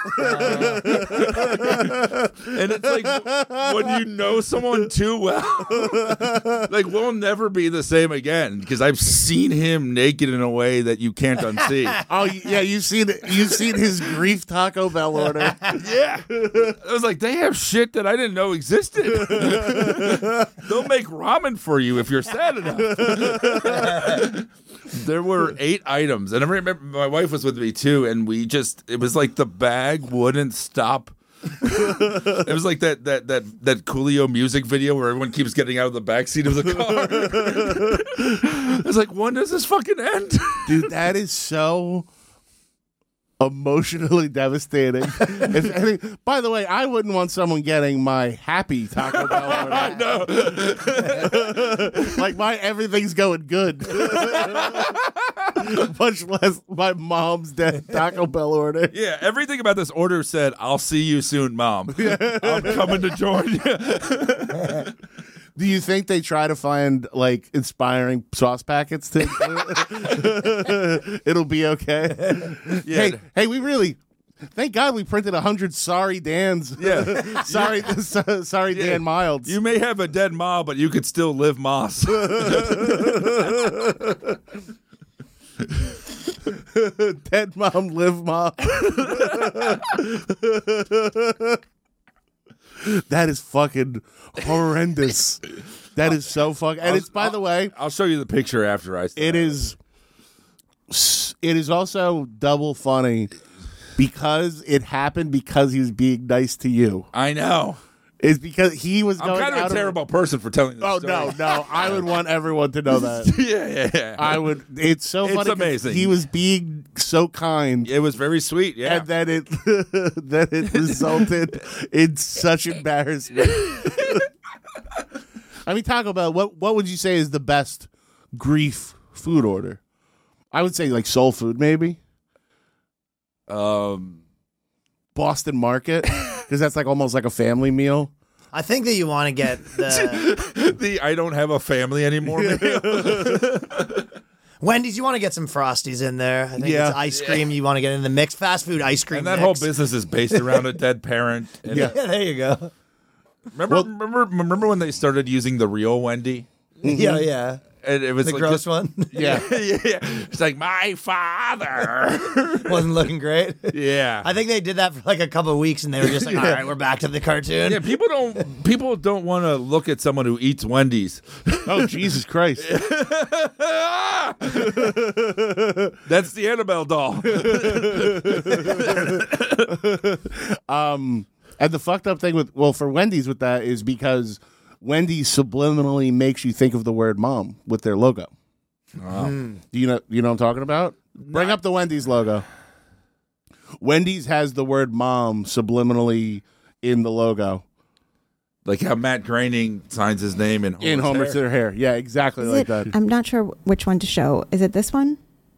And it's like, when you know someone too well, like, we'll never be the same again, because I've seen him naked in a way that you can't unsee. Oh yeah, you've seen you've seen his grief Taco Bell order. Yeah. I was like, they have shit that I didn't know existed. They'll make ramen for you if you're sad enough. There were eight items, and I remember my wife was with me too, and we just, it was like the bag wouldn't stop. It was like that that that that Coolio music video where everyone keeps getting out of the backseat of the car. I was like, when does this fucking end? Dude, that is so emotionally devastating. If any, by the way, I wouldn't want someone getting my happy Taco Bell order. I know. Like my everything's going good. Much less my mom's dead Taco Bell order. Yeah, everything about this order said, "I'll see you soon, Mom. I'm coming to join you." Do you think they try to find like inspiring sauce packets to it'll be okay? Yeah. Hey, hey, we really thank God we printed a hundred sorry Dan's. Yeah. sorry, sorry Yeah. Dan Milds. You may have a dead mom, but you could still live moss. Dead mom, live mom. That is fucking horrendous. That is so fucking. And it's, by the way, I'll show you the picture after I. it is. It is also double funny because it happened because he was being nice to you. I know. It's because he was I'm going kind out of a terrible person for telling this Oh story. no, no! I would want everyone to know that. yeah, yeah, yeah. I would. It's so It's funny. 'cause amazing. He was being so kind. It was very sweet. Yeah. And then it then it resulted in such embarrassment. I mean, Taco Bell. What what would you say is the best grief food order? I would say like soul food, maybe um. Boston Market, because that's like almost like a family meal. I think that you want to get the The I don't have a family anymore. meal. Wendy's. You want to get some Frosties in there. I think Yeah. it's ice cream. You want to get in the mix. Fast food ice cream. And that mix. whole business is based around a dead parent. And Yeah. Yeah, there you go. Remember, Well- remember, remember when they started using the real Wendy? Yeah, yeah. And it was The like gross this- one Yeah. yeah, yeah. It's like my father. wasn't looking great. Yeah. I think they did that for like a couple of weeks, and they were just like, "All right, we're back to the cartoon." Yeah, people don't people don't want to look at someone who eats Wendy's. Oh Jesus Christ! That's the Annabelle doll. Um, and the fucked up thing with well for Wendy's with that is because Wendy's subliminally makes you think of the word mom with their logo. Do you know you know what I'm talking about? Bring up the Wendy's logo. Wendy's has the word mom subliminally in the logo. Like how Matt Groening signs his name in Homer's in Homer's hair. hair. hair. Yeah, exactly Is like it, that. I'm not sure which one to show. Is it this one?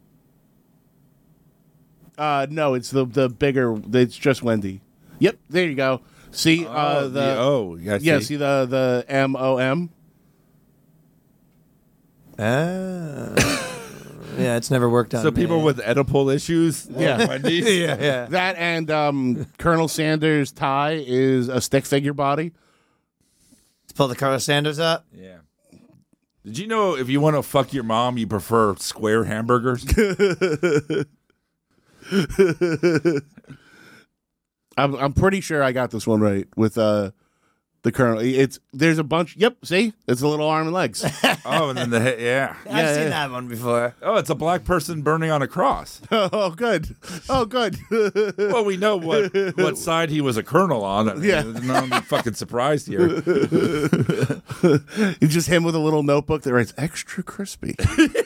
Uh, no, it's the the bigger. It's just Wendy. Yep, there you go. See, Oh, uh, the, the O. Yeah, yeah, see? see the the M O M. Ah. Yeah, it's never worked on. So me. people with Oedipal issues, Yeah. like Wendy's. yeah, yeah. That and um, Colonel Sanders' tie is a stick figure body. Let's pull the Colonel Sanders up. Yeah. Did you know if you want to fuck your mom, you prefer square hamburgers? I'm I'm pretty sure I got this one right with uh the Colonel. It's there's a bunch. Yep, see, it's a little arm and legs. Oh, and then the he- yeah. I've Yeah, seen yeah. that one before. Oh, it's a black person burning on a cross. Oh, good. Oh, good. Well, we know what what side he was a colonel on. I mean, Yeah. no, I'm fucking surprised here. It's just him with a little notebook that writes extra crispy.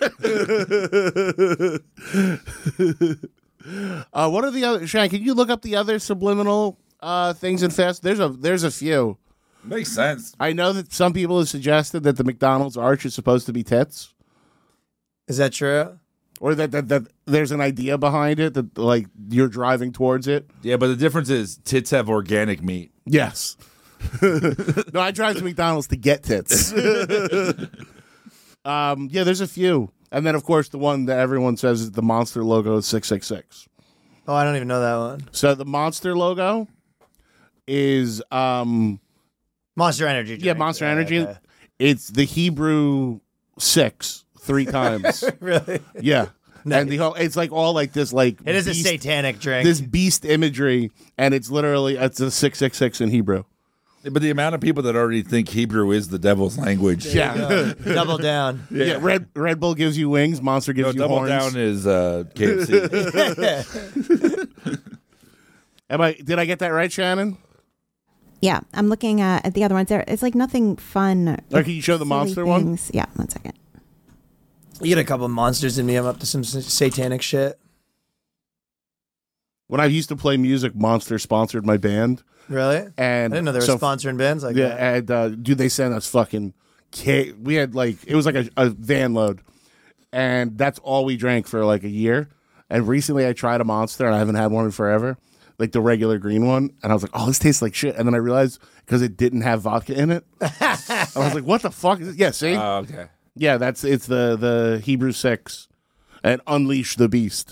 uh, what are the other? Shane, can you look up the other subliminal uh, things in fast? There's a there's a few. Makes sense. I know that some people have suggested that the McDonald's arch is supposed to be tits, Is that true? or that that, that there's an idea behind it that like you're driving towards it. Yeah, but the difference is tits have organic meat. Yes. No, I drive to McDonald's to get tits. Um, yeah, there's a few. And then, of course, the one that everyone says is the Monster logo is six six six. Oh, I don't even know that one. So the Monster logo is... Um, Monster Energy drink. yeah, Monster Yeah, Energy. okay. It's the Hebrew six three times. Really? Yeah. Nice. And the whole, it's like all like this like It is a beast- satanic drink. this beast imagery, and it's literally it's a six six six in Hebrew. But the amount of people that already think Hebrew is the devil's language. Yeah. Double down. yeah, Red Red Bull gives you wings, Monster No, gives you double horns. down is uh, K F C. Am I? Did I get that right, Shannon? Yeah, I'm looking uh, at the other ones. There, it's like nothing fun. Or can you show the Silly Monster one? things. Yeah, one second. You get a couple monsters in me. I'm up to some s- satanic shit. When I used to play music, Monster sponsored my band, Really? I and didn't know they were so- sponsoring bands like Yeah, that. and uh, dude, they sent us fucking. Ca- we had like it was like a, a van load, and that's all we drank for like a year. And recently, I tried a Monster, and I haven't had one in forever, like the regular green one. And I was like, "Oh, this tastes like shit." And then I realized because it didn't have vodka in it, I was like, "What the fuck is this?" Yeah, see, Oh, okay. yeah, that's it's the the Hebrew six, and Unleash the Beast.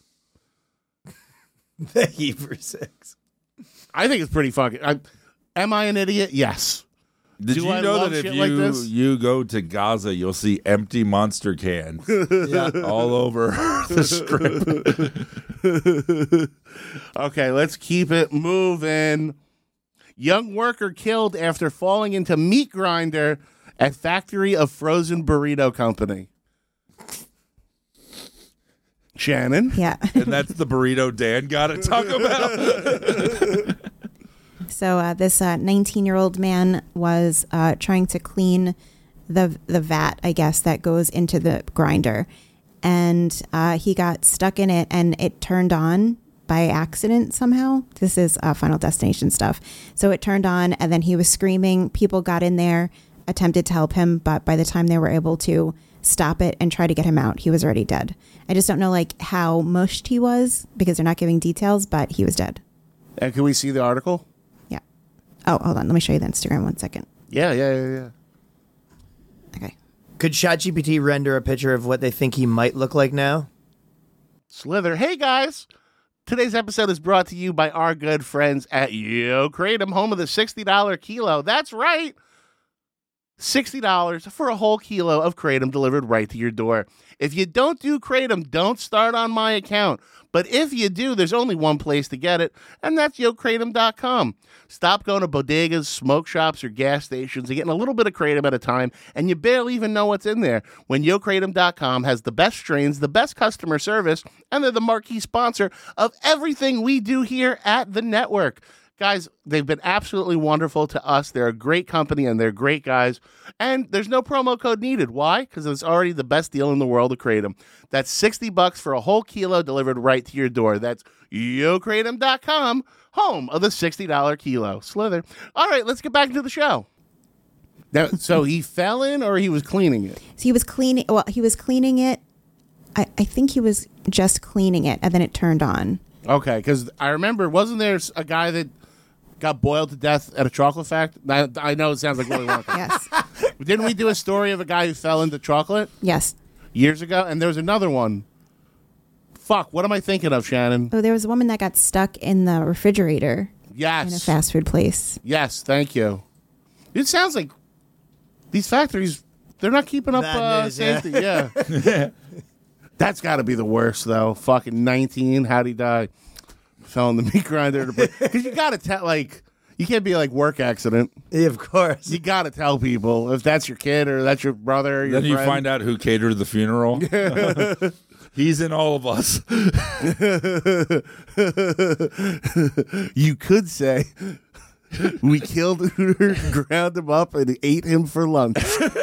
The Hebrew Six. I think it's pretty fucking. I, am I an idiot? Yes. Did Do you I know love that if shit you like this? you go to Gaza, you'll see empty Monster cans Yeah. all over the strip? Okay, let's keep it moving. Young worker killed after falling into meat grinder at factory of frozen burrito company. Shannon? Yeah. And that's the burrito Dan got at Taco Bell. So uh, this nineteen-year-old man was uh, trying to clean the the vat, I guess, that goes into the grinder, and uh, he got stuck in it, and it turned on by accident somehow. This is uh, Final Destination stuff. So it turned on, and then he was screaming. People got in there, attempted to help him, but by the time they were able to stop it and try to get him out, he was already dead. I just don't know like how mushed he was because they're not giving details, but he was dead. And can we see the article? Yeah. Oh, hold on. Let me show you the Instagram one second. Yeah, yeah, yeah, yeah. Okay. Could ChatGPT render a picture of what they think he might look like now? Slither. Hey, guys. Today's episode is brought to you by our good friends at Yo Kratom, home of the sixty dollars kilo. That's right. sixty dollars for a whole kilo of Kratom delivered right to your door. If you don't do Kratom, don't start on my account. But if you do, there's only one place to get it, and that's yo kratom dot com. Stop going to bodegas, smoke shops, or gas stations and getting a little bit of Kratom at a time, and you barely even know what's in there. When yo kratom dot com has the best strains, the best customer service, and they're the marquee sponsor of everything we do here at the network. Guys, they've been absolutely wonderful to us. They're a great company, and they're great guys. And there's no promo code needed. Why? Because it's already the best deal in the world to Kratom. That's sixty bucks for a whole kilo delivered right to your door. That's yo kratom dot com, home of the sixty dollars kilo. Slither. All right, let's get back into the show. Now, so he fell in or he was cleaning it? So he was cleaning. Well, he was cleaning it. I, I think he was just cleaning it, and then it turned on. Okay, because I remember, wasn't there a guy that got boiled to death at a chocolate factory? I, I know it sounds like Willy Wonka. Yes. Didn't we do a story of a guy who fell into chocolate Yes. years ago? And there was another one. Fuck, what am I thinking of, Shannon? Oh, there was a woman that got stuck in the refrigerator in a Yes. fast food place. Yes, thank you. It sounds like these factories, they're not keeping up Bad uh, news, yeah. safety. Yeah. That's got to be the worst, though. Fucking nineteen, how'd he die? Fell in the meat grinder. Because you got to tell, like, you can't be like work accident. Yeah, of course. You got to tell people if that's your kid or that's your brother or your Then you friend. find out who catered the funeral. He's in all of us. You could say we killed Hooter, ground him up, and ate him for lunch.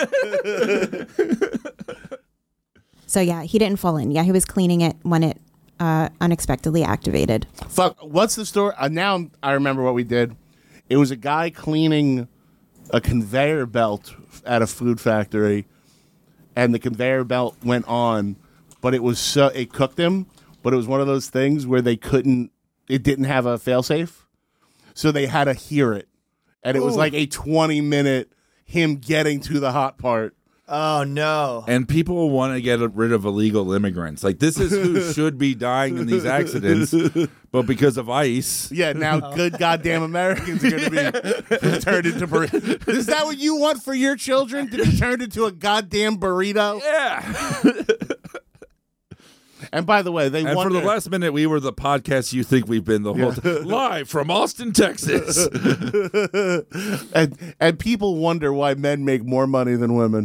So yeah, he didn't fall in. Yeah, he was cleaning it when it uh, unexpectedly activated. Fuck, what's the story? Uh, now I remember what we did. It was a guy cleaning a conveyor belt at a food factory, and the conveyor belt went on, but it was so it cooked him. But it was one of those things where they couldn't. It didn't have a failsafe, so they had to hear it, and it was like a twenty minute him getting to the hot part. Oh no. And people want to get rid of illegal immigrants. Like, this is who should be dying in these accidents, but because of ICE. Yeah, now good goddamn Americans are going to be turned into burritos. Is that what you want for your children, to be turned into a goddamn burrito? Yeah. And by the way, they And wonder, for the last minute, we were the podcast you think we've been the whole time. Live from Austin, Texas. and and people wonder why men make more money than women.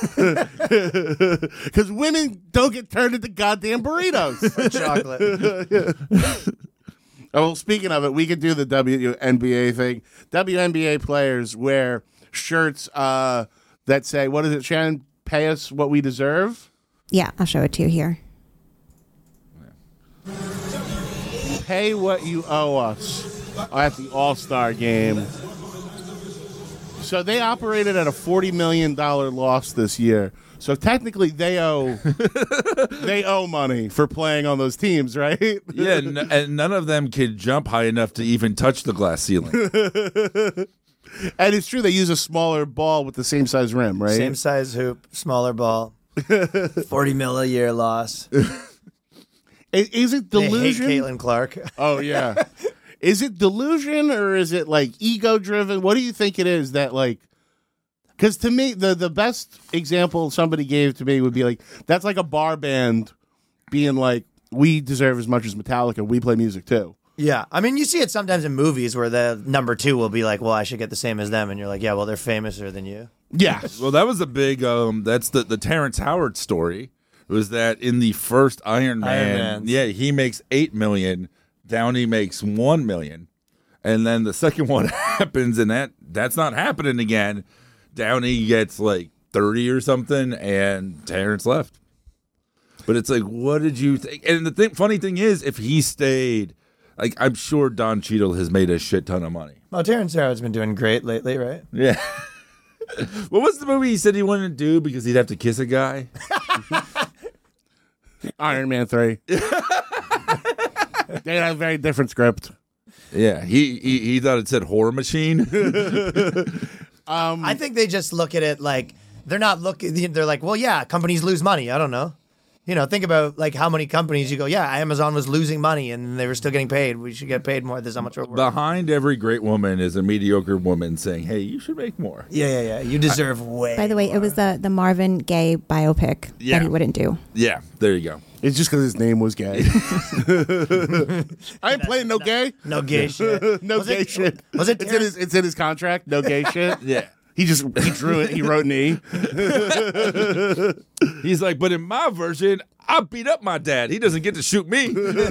Because women don't get turned into goddamn burritos. Chocolate. Oh, well, speaking of it, we could do the W N B A thing. W N B A players wear shirts uh, that say, what is it, Shannon? Pay us what we deserve? Yeah, I'll show it to you here. Pay what you owe us at the All-Star game. So they operated at a forty million dollars loss this year. So technically they owe they owe money for playing on those teams, right? Yeah, n- and none of them could jump high enough to even touch the glass ceiling. And it's true they use a smaller ball with the same size rim, right? Same size hoop, smaller ball. forty mil a year loss. Is, is it They hate delusion? Caitlin Clark. Oh yeah. Is it delusion or is it like ego driven? What do you think it is that like? Because to me, the the best example somebody gave to me would be like, that's like a bar band being like, we deserve as much as Metallica. We play music too. Yeah. I mean, you see it sometimes in movies where the number two will be like, well, I should get the same as them. And you're like, yeah, well, they're famouser than you. Yeah. Well, that was a big. Um, that's the the Terrence Howard story. Was that in the first Iron Man? Iron Mans. Yeah, he makes eight million. Downey makes one million, and then the second one happens, and that that's not happening again. Downey gets like thirty or something, and Terrence left. But it's like, what did you think? And the thing, funny thing is, if he stayed, like, I'm sure Don Cheadle has made a shit ton of money. Well, Terrence Howard's been doing great lately, right? Yeah. What was the movie he said he wanted to do because he'd have to kiss a guy? Iron Man three. They had a very different script. Yeah, he, he he thought it said horror machine. Um, I think they just look at it like they're not looking. They're like, well, yeah, companies lose money. I don't know. You know, think about like how many companies you go, yeah, Amazon was losing money and they were still getting paid. We should get paid more. This is how much we're worth. Behind every great woman is a mediocre woman saying, "Hey, you should make more." Yeah, yeah, yeah. You deserve way. By the way, it was the the Marvin Gaye biopic Yeah. that he wouldn't do. Yeah, there you go. it's just because his name was gay. I ain't playing no gay. no gay shit. No Was gay it- shit. was it It's in Terrence- his. It's in his contract. No gay shit. Yeah. He just he drew it. He wrote an E. He's like, but in my version, I beat up my dad. He doesn't get to shoot me.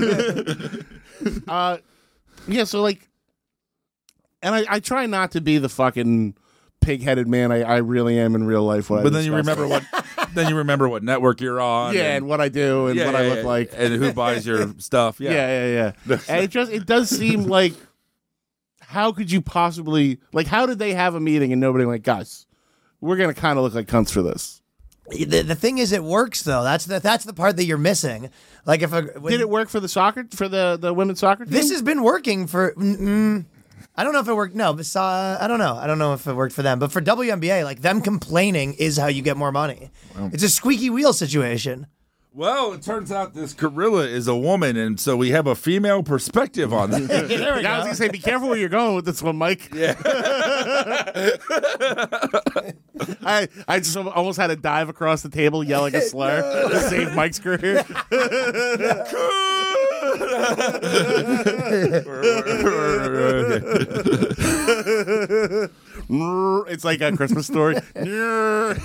Uh, yeah. So like, and I, I try not to be the fucking pig-headed man I, I really am in real life. When I But then you discuss remember it. what then you remember what network you're on. Yeah, and what I do and yeah, what I yeah, look yeah. like. and who buys your stuff. Yeah, Yeah. yeah, yeah. And it just it does seem like, how could you possibly like? How did they have a meeting and nobody went, guys, we're gonna kind of look like cunts for this? The, the thing is, it works though. That's the that's the part that you're missing. Like if a when, Did it work for the soccer for the the women's soccer team? This has been working for. Mm, mm, I don't know if it worked. No, but uh, I don't know. I don't know if it worked for them. But for W N B A, like them complaining is how you get more money. It's a squeaky wheel situation. Well, it turns out this gorilla is a woman, and so we have a female perspective on this. There we Yeah, I was go. gonna say, be careful where you're going with this one, Mike. Yeah. I I just almost had to dive across the table yelling a slur to save Mike's career. It's like a Christmas story. uh,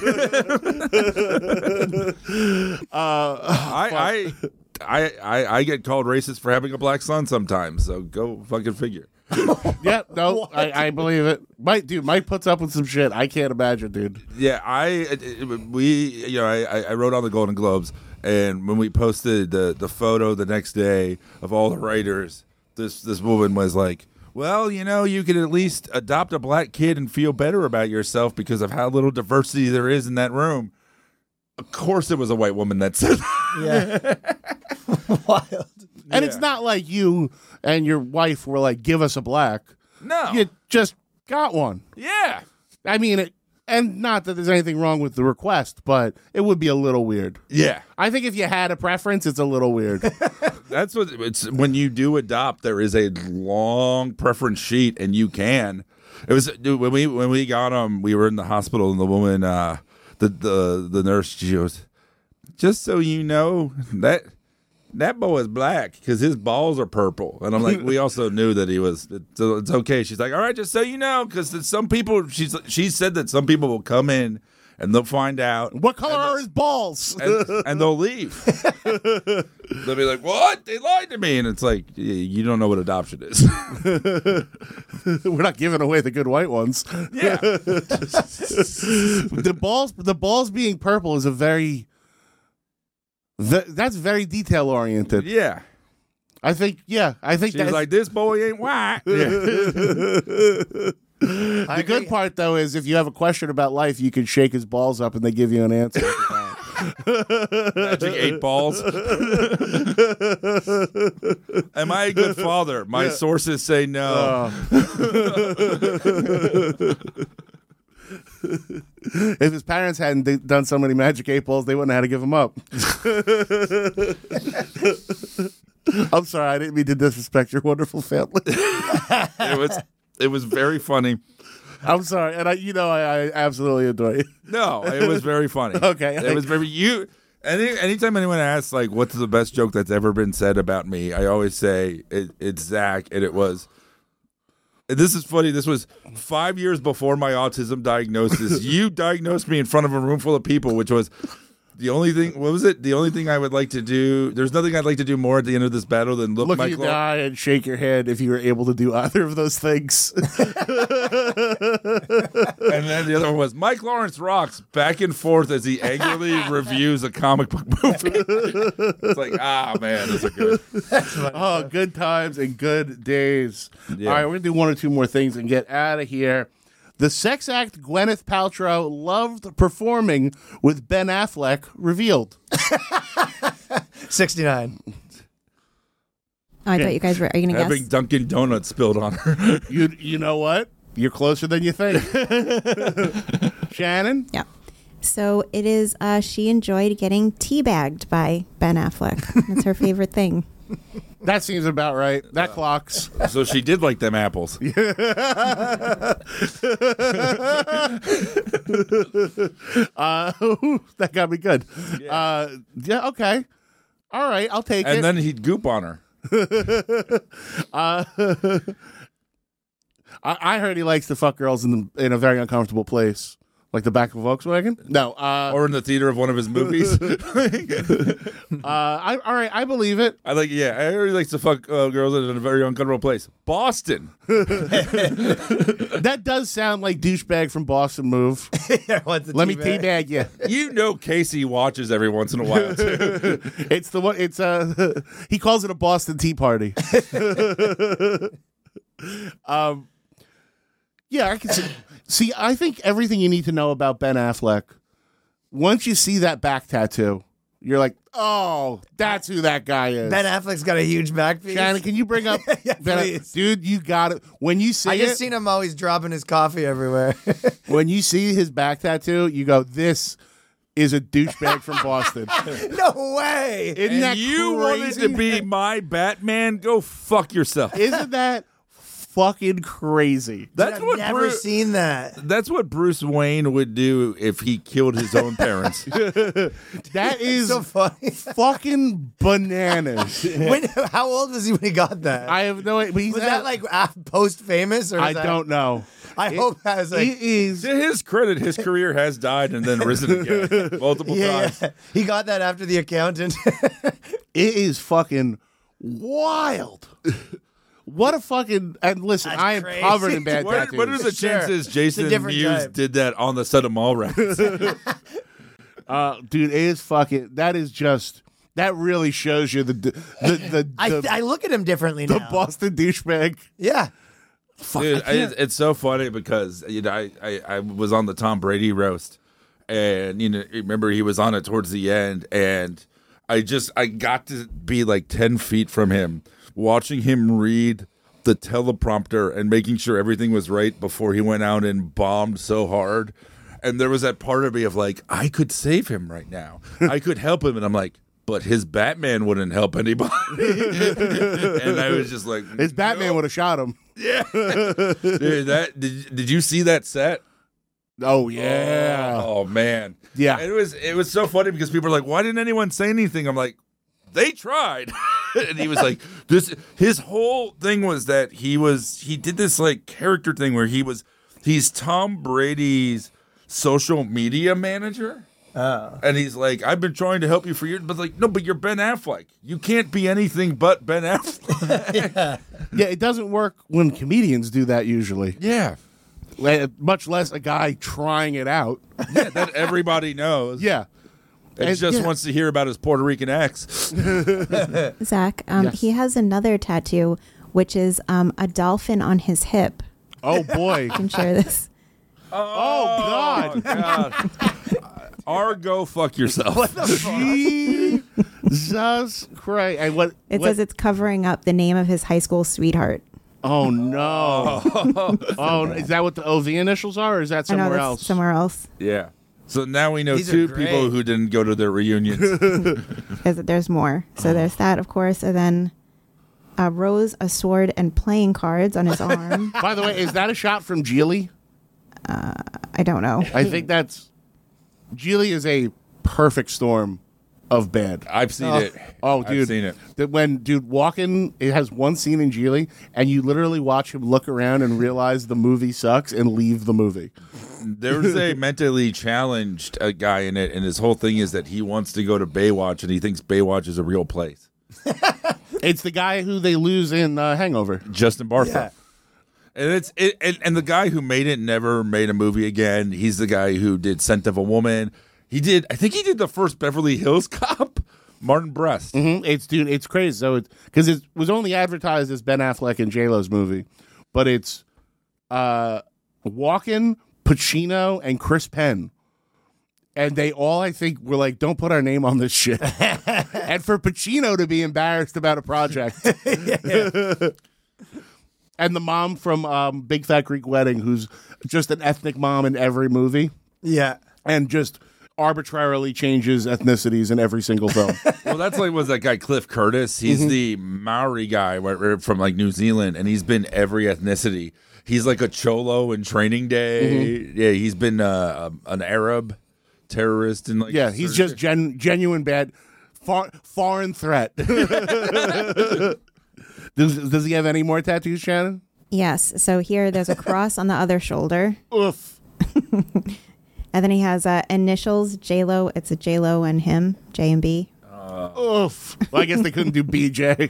I, I, I, I, I get called racist for having a black son sometimes, so go fucking figure. yeah, no, I, I believe it. Mike, dude, Mike puts up with some shit. I can't imagine, dude. Yeah, I it- it- we you know I, I wrote on the Golden Globes, and when we posted the the photo the next day of all the writers, this this woman was like, "Well, you know, you could at least adopt a black kid and feel better about yourself because of how little diversity there is in that room." Of course, it was a white woman that said that. Yeah. Wild. And Yeah. it's not like you and your wife were like, "Give us a black." No. You just got one. Yeah. I mean, it, and not that there's anything wrong with the request, but it would be a little weird. Yeah. I think if you had a preference, it's a little weird. That's what it's when you do adopt, there is a long preference sheet, and you can. It was dude, when we when we got him, we were in the hospital, and the woman, uh, the the the nurse, she goes, "Just so you know that that boy is black because his balls are purple." And I'm like, we also knew that he was. So it's okay. She's like, "All right, just so you know, because some people," she's she said that some people will come in and they'll find out What color are his balls? and, and they'll leave. They'll be like, "What? They lied to me." And it's like, you don't know what adoption is. We're not giving away the good white ones. Yeah. The balls, the balls being purple is a very. Th- that's very detail oriented. Yeah. I think. Yeah, I think She's that's like, "This boy ain't white." the good part though is if you have a question about life, you can shake his balls up and they give you an answer. Magic eight balls. Am I a good father? My sources say no. If his parents hadn't d- done so many magic eight balls, they wouldn't have had to give him up. I'm sorry, I didn't mean to disrespect your wonderful family. It was it was very funny. I'm sorry, and I, you know, I, I absolutely adore you. No, it was very funny. Okay. It was very you. Any anytime anyone asks like, "What's the best joke that's ever been said about me?" I always say it, it's Zach, and it was. And this is funny. This was five years before my autism diagnosis. You diagnosed me in front of a room full of people, which was the only thing. What was it? The only thing I would like to do. There's nothing I'd like to do more at the end of this battle than look, Look Mike you in Lau- the eye and shake your head if you were able to do either of those things. And then the other one was Mike Lawrence rocks back and forth as he angrily reviews a comic book movie. It's like, ah, man, those are good. Oh, good times and good days. Yeah. All right, we're going to do one or two more things and get out of here. The sex act Gwyneth Paltrow loved performing with Ben Affleck revealed. sixty-nine. Oh, I thought you guys were. Are you gonna Having guess? Dunkin' Donuts spilled on her. You you know what? You're closer than you think. Shannon? Yeah. So it is. Uh, she enjoyed getting teabagged by Ben Affleck. That's her favorite thing. That seems about right. That clocks. So she did like them apples. Uh, that got me good. Yeah. Uh, yeah, okay. All right, I'll take And it. then he'd goop on her. uh, I, I heard he likes to fuck girls in the, in a very uncomfortable place, like the back of a Volkswagen. No, uh, Or in the theater of one of his movies. uh, I, all right, I believe it. I like, yeah, I heard he likes to fuck uh, girls in a very uncomfortable place. Boston. That does sound like douchebag from Boston move. What's the Let me teabag? teabag you. You know Casey watches every once in a while, too. It's the one. It's uh he calls it a Boston Tea Party. um, yeah, I can see. See, I think everything you need to know about Ben Affleck. Once you see that back tattoo, you're like, oh, that's who that guy is. Ben Affleck's got a huge back piece. Shannon, can you bring up Yeah, Ben Aff- please. dude? You got it. When you see I just it, seen him always dropping his coffee everywhere. when you see his back tattoo, you go, this is a douchebag from Boston. No way. Isn't And that you wanted crazy? to be my Batman? Go fuck yourself. Isn't that fucking crazy? That's I've what never Bruce, seen that. That's what Bruce Wayne would do if he killed his own parents. That is So funny. fucking bananas. When, how old was he when he got that? I have no idea. But he's was at- that like post famous or? I is that- don't know. I hope that was like. He is. To his credit, his career has died and then risen again multiple Yeah, times. yeah. He got that after The Accountant. It is fucking wild. What a fucking. And listen, That's I am crazy. covered in bad What, tattoos. what are the Sure. chances It's Jason a different Mewes type. did that on the set of Mallrats? Uh, dude, it is fucking. That is just. That really shows you the the the, I, the, I look at him differently the now. Boston douchebag. Yeah. Dude, I, it's so funny because you know I, I, I was on the Tom Brady roast, and you know remember he was on it towards the end, and I just I got to be like ten feet from him, watching him read the teleprompter and making sure everything was right before he went out and bombed so hard. And there was that part of me of like, I could save him right now. I could help him. And I'm like, but his Batman wouldn't help anybody. And I was just like, His Batman no. would have shot him. Yeah. Dude, that, did, did you see that set? Oh, yeah. Oh, man. Yeah. It was it was so funny because people were like, why didn't anyone say anything? I'm like, they tried. And he was like, this his whole thing was that he was he did this like character thing where he was he's Tom Brady's social media manager. Oh. And he's like, I've been trying to help you for years, but like, no, but you're Ben Affleck. You can't be anything but Ben Affleck. Yeah. Yeah, it doesn't work when comedians do that usually. Yeah. Like, much less a guy trying it out. Yeah, that everybody knows. Yeah. And And- just yeah. wants to hear about his Puerto Rican ex. Zach, um, Yes. he has another tattoo, which is um, a dolphin on his hip. Oh, boy. I can share this. Oh, God. God. Or go fuck yourself. Jesus Christ. And what, It what- says it's covering up the name of his high school sweetheart. Oh, no. Oh, is that what the O V initials are, or is that I know somewhere that's else? somewhere else. Yeah. So now we know These are two great. people who didn't go to their reunions. There's, there's more. So there's that, of course, and then a rose, a sword, and playing cards on his arm. By the way, is that a shot from Geely? I don't know. I think that's... Geely is a perfect storm of bad. I've seen it. Oh, dude. I've seen it. That when dude walking, it has one scene in Geely, and you literally watch him look around and realize the movie sucks and leave the movie. There's a mentally challenged uh, guy in it, and his whole thing is that he wants to go to Baywatch, and he thinks Baywatch is a real place. It's the guy who they lose in uh, Hangover. Justin Bartha. Yeah. And it's it, and, and the guy who made it never made a movie again. He's the guy who did Scent of a Woman. He did, I think he did the first Beverly Hills Cop, Martin Brest. Mhm. It's dude, it's crazy. So it's because it was only advertised as Ben Affleck and J Lo's movie, but it's uh, Walken, Pacino, and Chris Penn, and they all I think were like, "Don't put our name on this shit." And for Pacino to be embarrassed about a project, and the mom from um, Big Fat Greek Wedding, who's just an ethnic mom in every movie, Yeah. and just arbitrarily changes ethnicities in every single film. Well, that's like was that guy Cliff Curtis. He's the Maori guy where- where- from like New Zealand, and he's been every ethnicity. He's like a cholo in Training Day. Yeah, he's been uh, an Arab terrorist and like Yeah, he's just gen- genuine bad, far- foreign threat. does, does he have any more tattoos, Shannon? Yes. So here there's a cross on the other shoulder. Oof. And then he has uh, initials, J-Lo. It's a J-Lo and him, J and B. Oof. Well, I guess they couldn't do B J.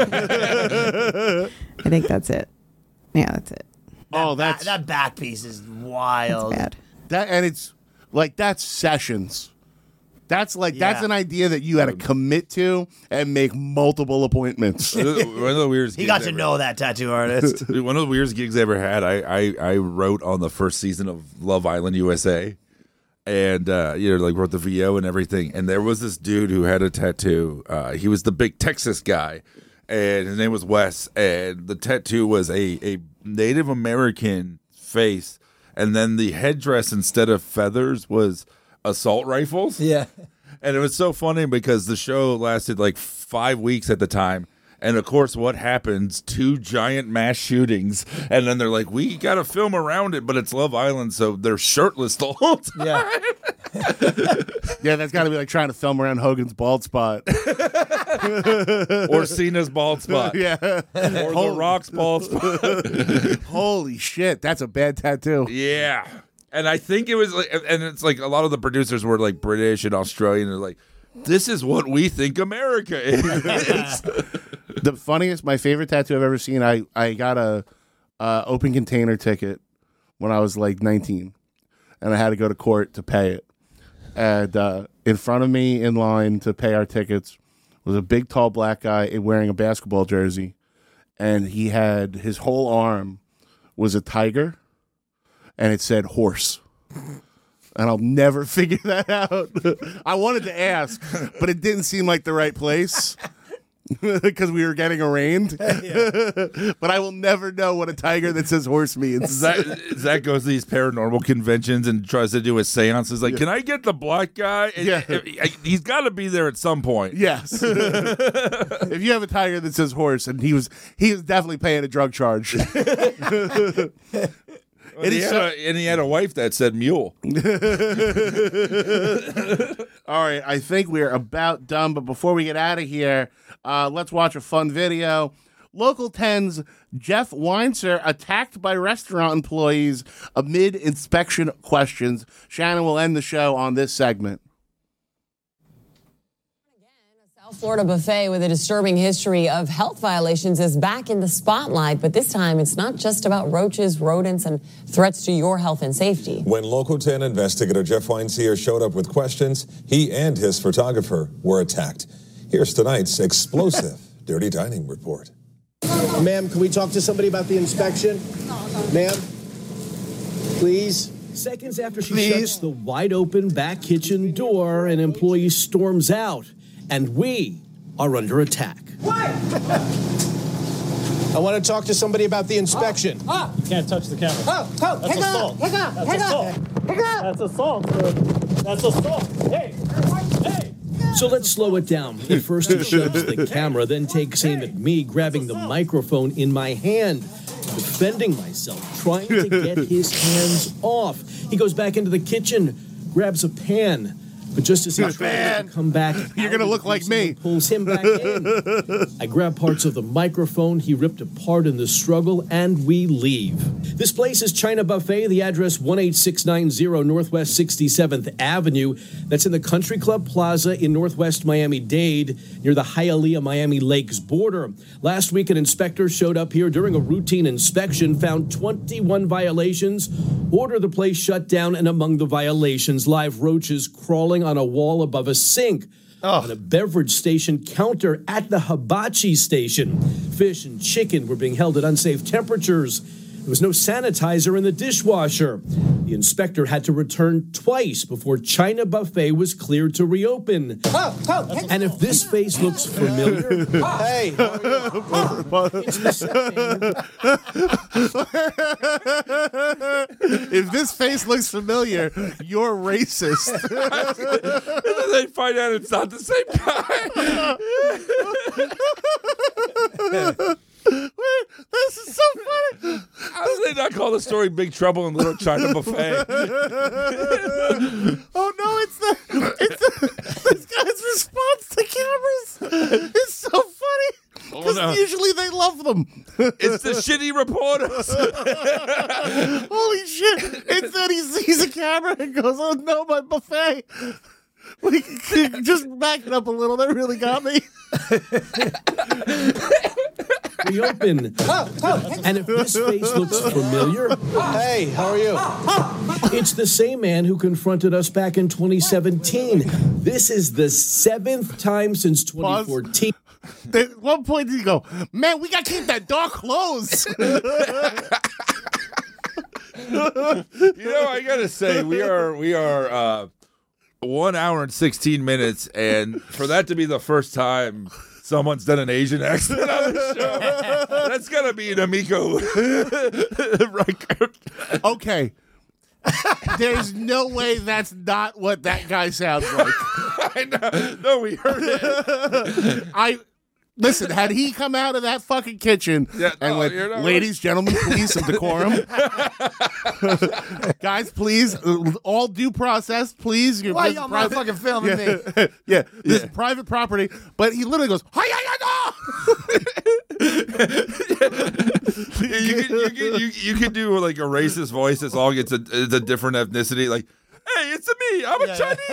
I think that's it. Yeah, that's it. Oh, That, that's that back piece is That's wild. bad. that, and it's like that's sessions. That's like that's Yeah. an idea that you had to commit to and make multiple appointments. one of the weirdest. He gigs got to ever- know that tattoo artist. Dude, one of the weirdest gigs I ever had. I, I I wrote on the first season of Love Island U S A, and uh, you know, like wrote the V O and everything. And there was this dude who had a tattoo. Uh, he was the big Texas guy, and his name was Wes. And the tattoo was a a Native American face, and then the headdress instead of feathers was assault rifles. Yeah. And it was so funny because the show lasted like five weeks at the time. And of course, what happens? Two giant mass shootings. And then they're like, we got to film around it, but it's Love Island, so they're shirtless the whole time. Yeah. Yeah, that's got to be like trying to film around Hogan's bald spot. Or Cena's bald spot. Yeah. Or The Rock's bald spot. Holy shit, that's a bad tattoo. Yeah. And I think it was like, and it's like a lot of the producers were like British and Australian. They're like, this is what we think America is. The funniest, my favorite tattoo I've ever seen. I I got a uh, open container ticket when I was like nineteen, and I had to go to court to pay it. And uh, in front of me, in line to pay our tickets, was a big, tall black guy wearing a basketball jersey, and he had his whole arm was a tiger, and it said horse. And I'll never figure that out. I wanted to ask, but it didn't seem like the right place. because we were getting arraigned. But I will never know what a tiger that says horse means. Zach, Zach goes to these paranormal conventions and tries to do a seance. He's like, yeah. Can I get the black guy? And yeah. He's got to be there at some point. Yes. If you have a tiger that says horse, and he was he was definitely paying a drug charge. And he, so- a, and he had a wife that said mule. All right, I think we're about done. But before we get out of here, uh, let's watch a fun video. Local ten's Jeff Weinzer attacked by restaurant employees amid inspection questions. Shannon will end the show on this segment. Florida buffet with a disturbing history of health violations is back in the spotlight, but this time it's not just about roaches, rodents, and threats to your health and safety. When Local ten investigator Jeff Weinzer showed up with questions, he and his photographer were attacked. Here's tonight's explosive Dirty Dining report. Ma'am, can we talk to somebody about the inspection? Ma'am, please. Seconds after she Please. shuts the wide-open back kitchen door, an employee storms out. And we are under attack. What? I want to talk to somebody about the inspection. Oh, oh. You can't touch the camera. Oh, oh, That's hang assault. on, hang on, That's hang assault. on, hang on. That's assault. That's assault. Hey, hey. So let's slow it down. At first he shoves the camera, then takes aim at me, grabbing the microphone in my hand, defending myself, trying to get his hands off. He goes back into the kitchen, grabs a pan. But just as he tries to come back, you're going to look like me. Pulls him back in. I grab parts of the microphone he ripped apart in the struggle, and we leave. This place is China Buffet, the address one eight six nine zero Northwest sixty-seventh Avenue. That's in the Country Club Plaza in Northwest Miami-Dade, near the Hialeah Miami Lakes border. Last week, an inspector showed up here during a routine inspection, found twenty-one violations, ordered the place shut down, and among the violations, live roaches crawling on a wall above a sink. Oh. On a beverage station counter at the hibachi station. Fish and chicken were being held at unsafe temperatures. There was no sanitizer in the dishwasher. The inspector had to return twice before China Buffet was cleared to reopen. Oh, oh, and if this face looks familiar, hey, if this face looks familiar, you're racist. They find out it's not the same guy. This is so funny. How do they not call the story Big Trouble in Little China Buffet? Oh no, it's the it's the, this guy's response to cameras. It's so funny. Because oh, no. Usually they love them. It's the shitty reporters. Holy shit. Instead he sees a camera and goes, oh no, my buffet. Like, just back it up a little. That really got me. Reopen. Oh, oh. And if this face looks familiar, hey, how are you? It's the same man who confronted us back in twenty seventeen. This is the seventh time since twenty fourteen. At one point did he go, man, we gotta keep that door closed. You know, I gotta say, we are we are uh, one hour and sixteen minutes, and for that to be the first time someone's done an Asian accent on the show, that's gotta be an Amico record. Okay. There's no way that's not what that guy sounds like. I know. No, we heard it. I listen. Had he come out of that fucking kitchen yeah, and no, went, "Ladies, gentlemen, please some decorum, guys, please, all due process, please." Why y'all private, motherfucking filming yeah, me? Yeah, this yeah. is private property. But he literally goes, "Hi, hi, you, you, you, you, you, you can do like a racist voice as long as it's a, it's a different ethnicity. Like, hey, it's me. I'm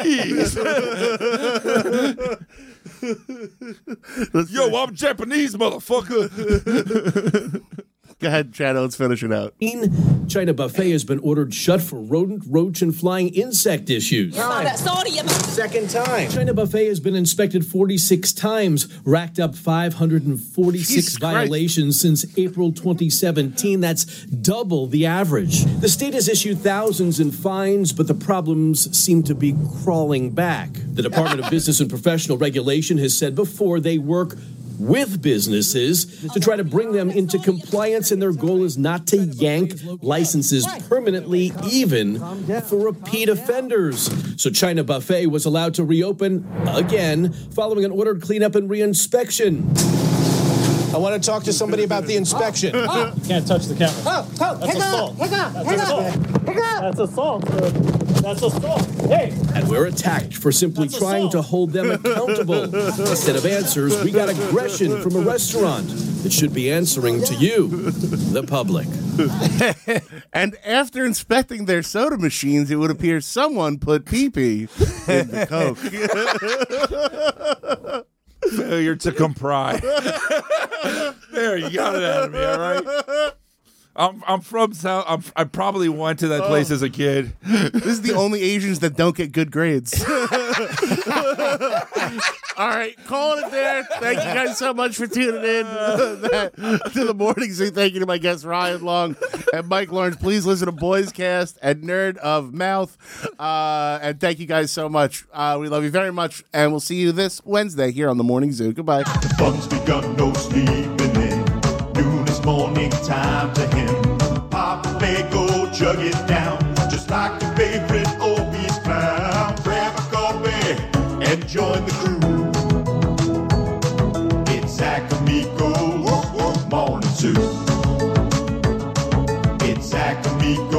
a yeah. Chinese. Yo, I'm Japanese, motherfucker. Go ahead, Chad. Let's finish it out. China Buffet has been ordered shut for rodent, roach, and flying insect issues. Second time. China Buffet has been inspected forty-six times, racked up five hundred forty-six Jesus violations Christ. Since April twenty seventeen. That's double the average. The state has issued thousands in fines, but the problems seem to be crawling back. The Department of Business and Professional Regulation has said before they work with businesses to try to bring them into compliance, and their goal is not to yank licenses permanently, even for repeat offenders. So China Buffet was allowed to reopen again following an ordered cleanup and reinspection. I want to talk to somebody about the inspection. Oh, oh. Can't touch the camera. Oh, oh, That's hang assault. on, hang on, That's hang assault. on, hang on. That's assault. Sir. That's assault. Hey. And we're attacked for simply That's trying assault. to hold them accountable. Instead of answers, we got aggression from a restaurant that should be answering to you, the public. And after inspecting their soda machines, it would appear someone put pee-pee in the Coke. Failure to comply. There, you got it out of me, all right? I'm I'm from South. I'm, I probably went to that place Oh. as a kid. This is the only Asians that don't get good grades. All right, calling it there. Thank you guys so much for tuning in to the Morning Zoo. Thank you to my guests Ryan Long and Mike Lawrence. Please listen to Boys Cast and Nerd of Mouth. Uh, and thank you guys so much. Uh, we love you very much, and we'll see you this Wednesday here on the Morning Zoo. Goodbye. The fun's begun, no sleeping in. Noon is morning time to him. Pop a bag, go chug it down. Just like your favorite Obie's clown. Grab a coffee and join the crew. It's Zach Amico's Morning Zoo. It's Zach Amico.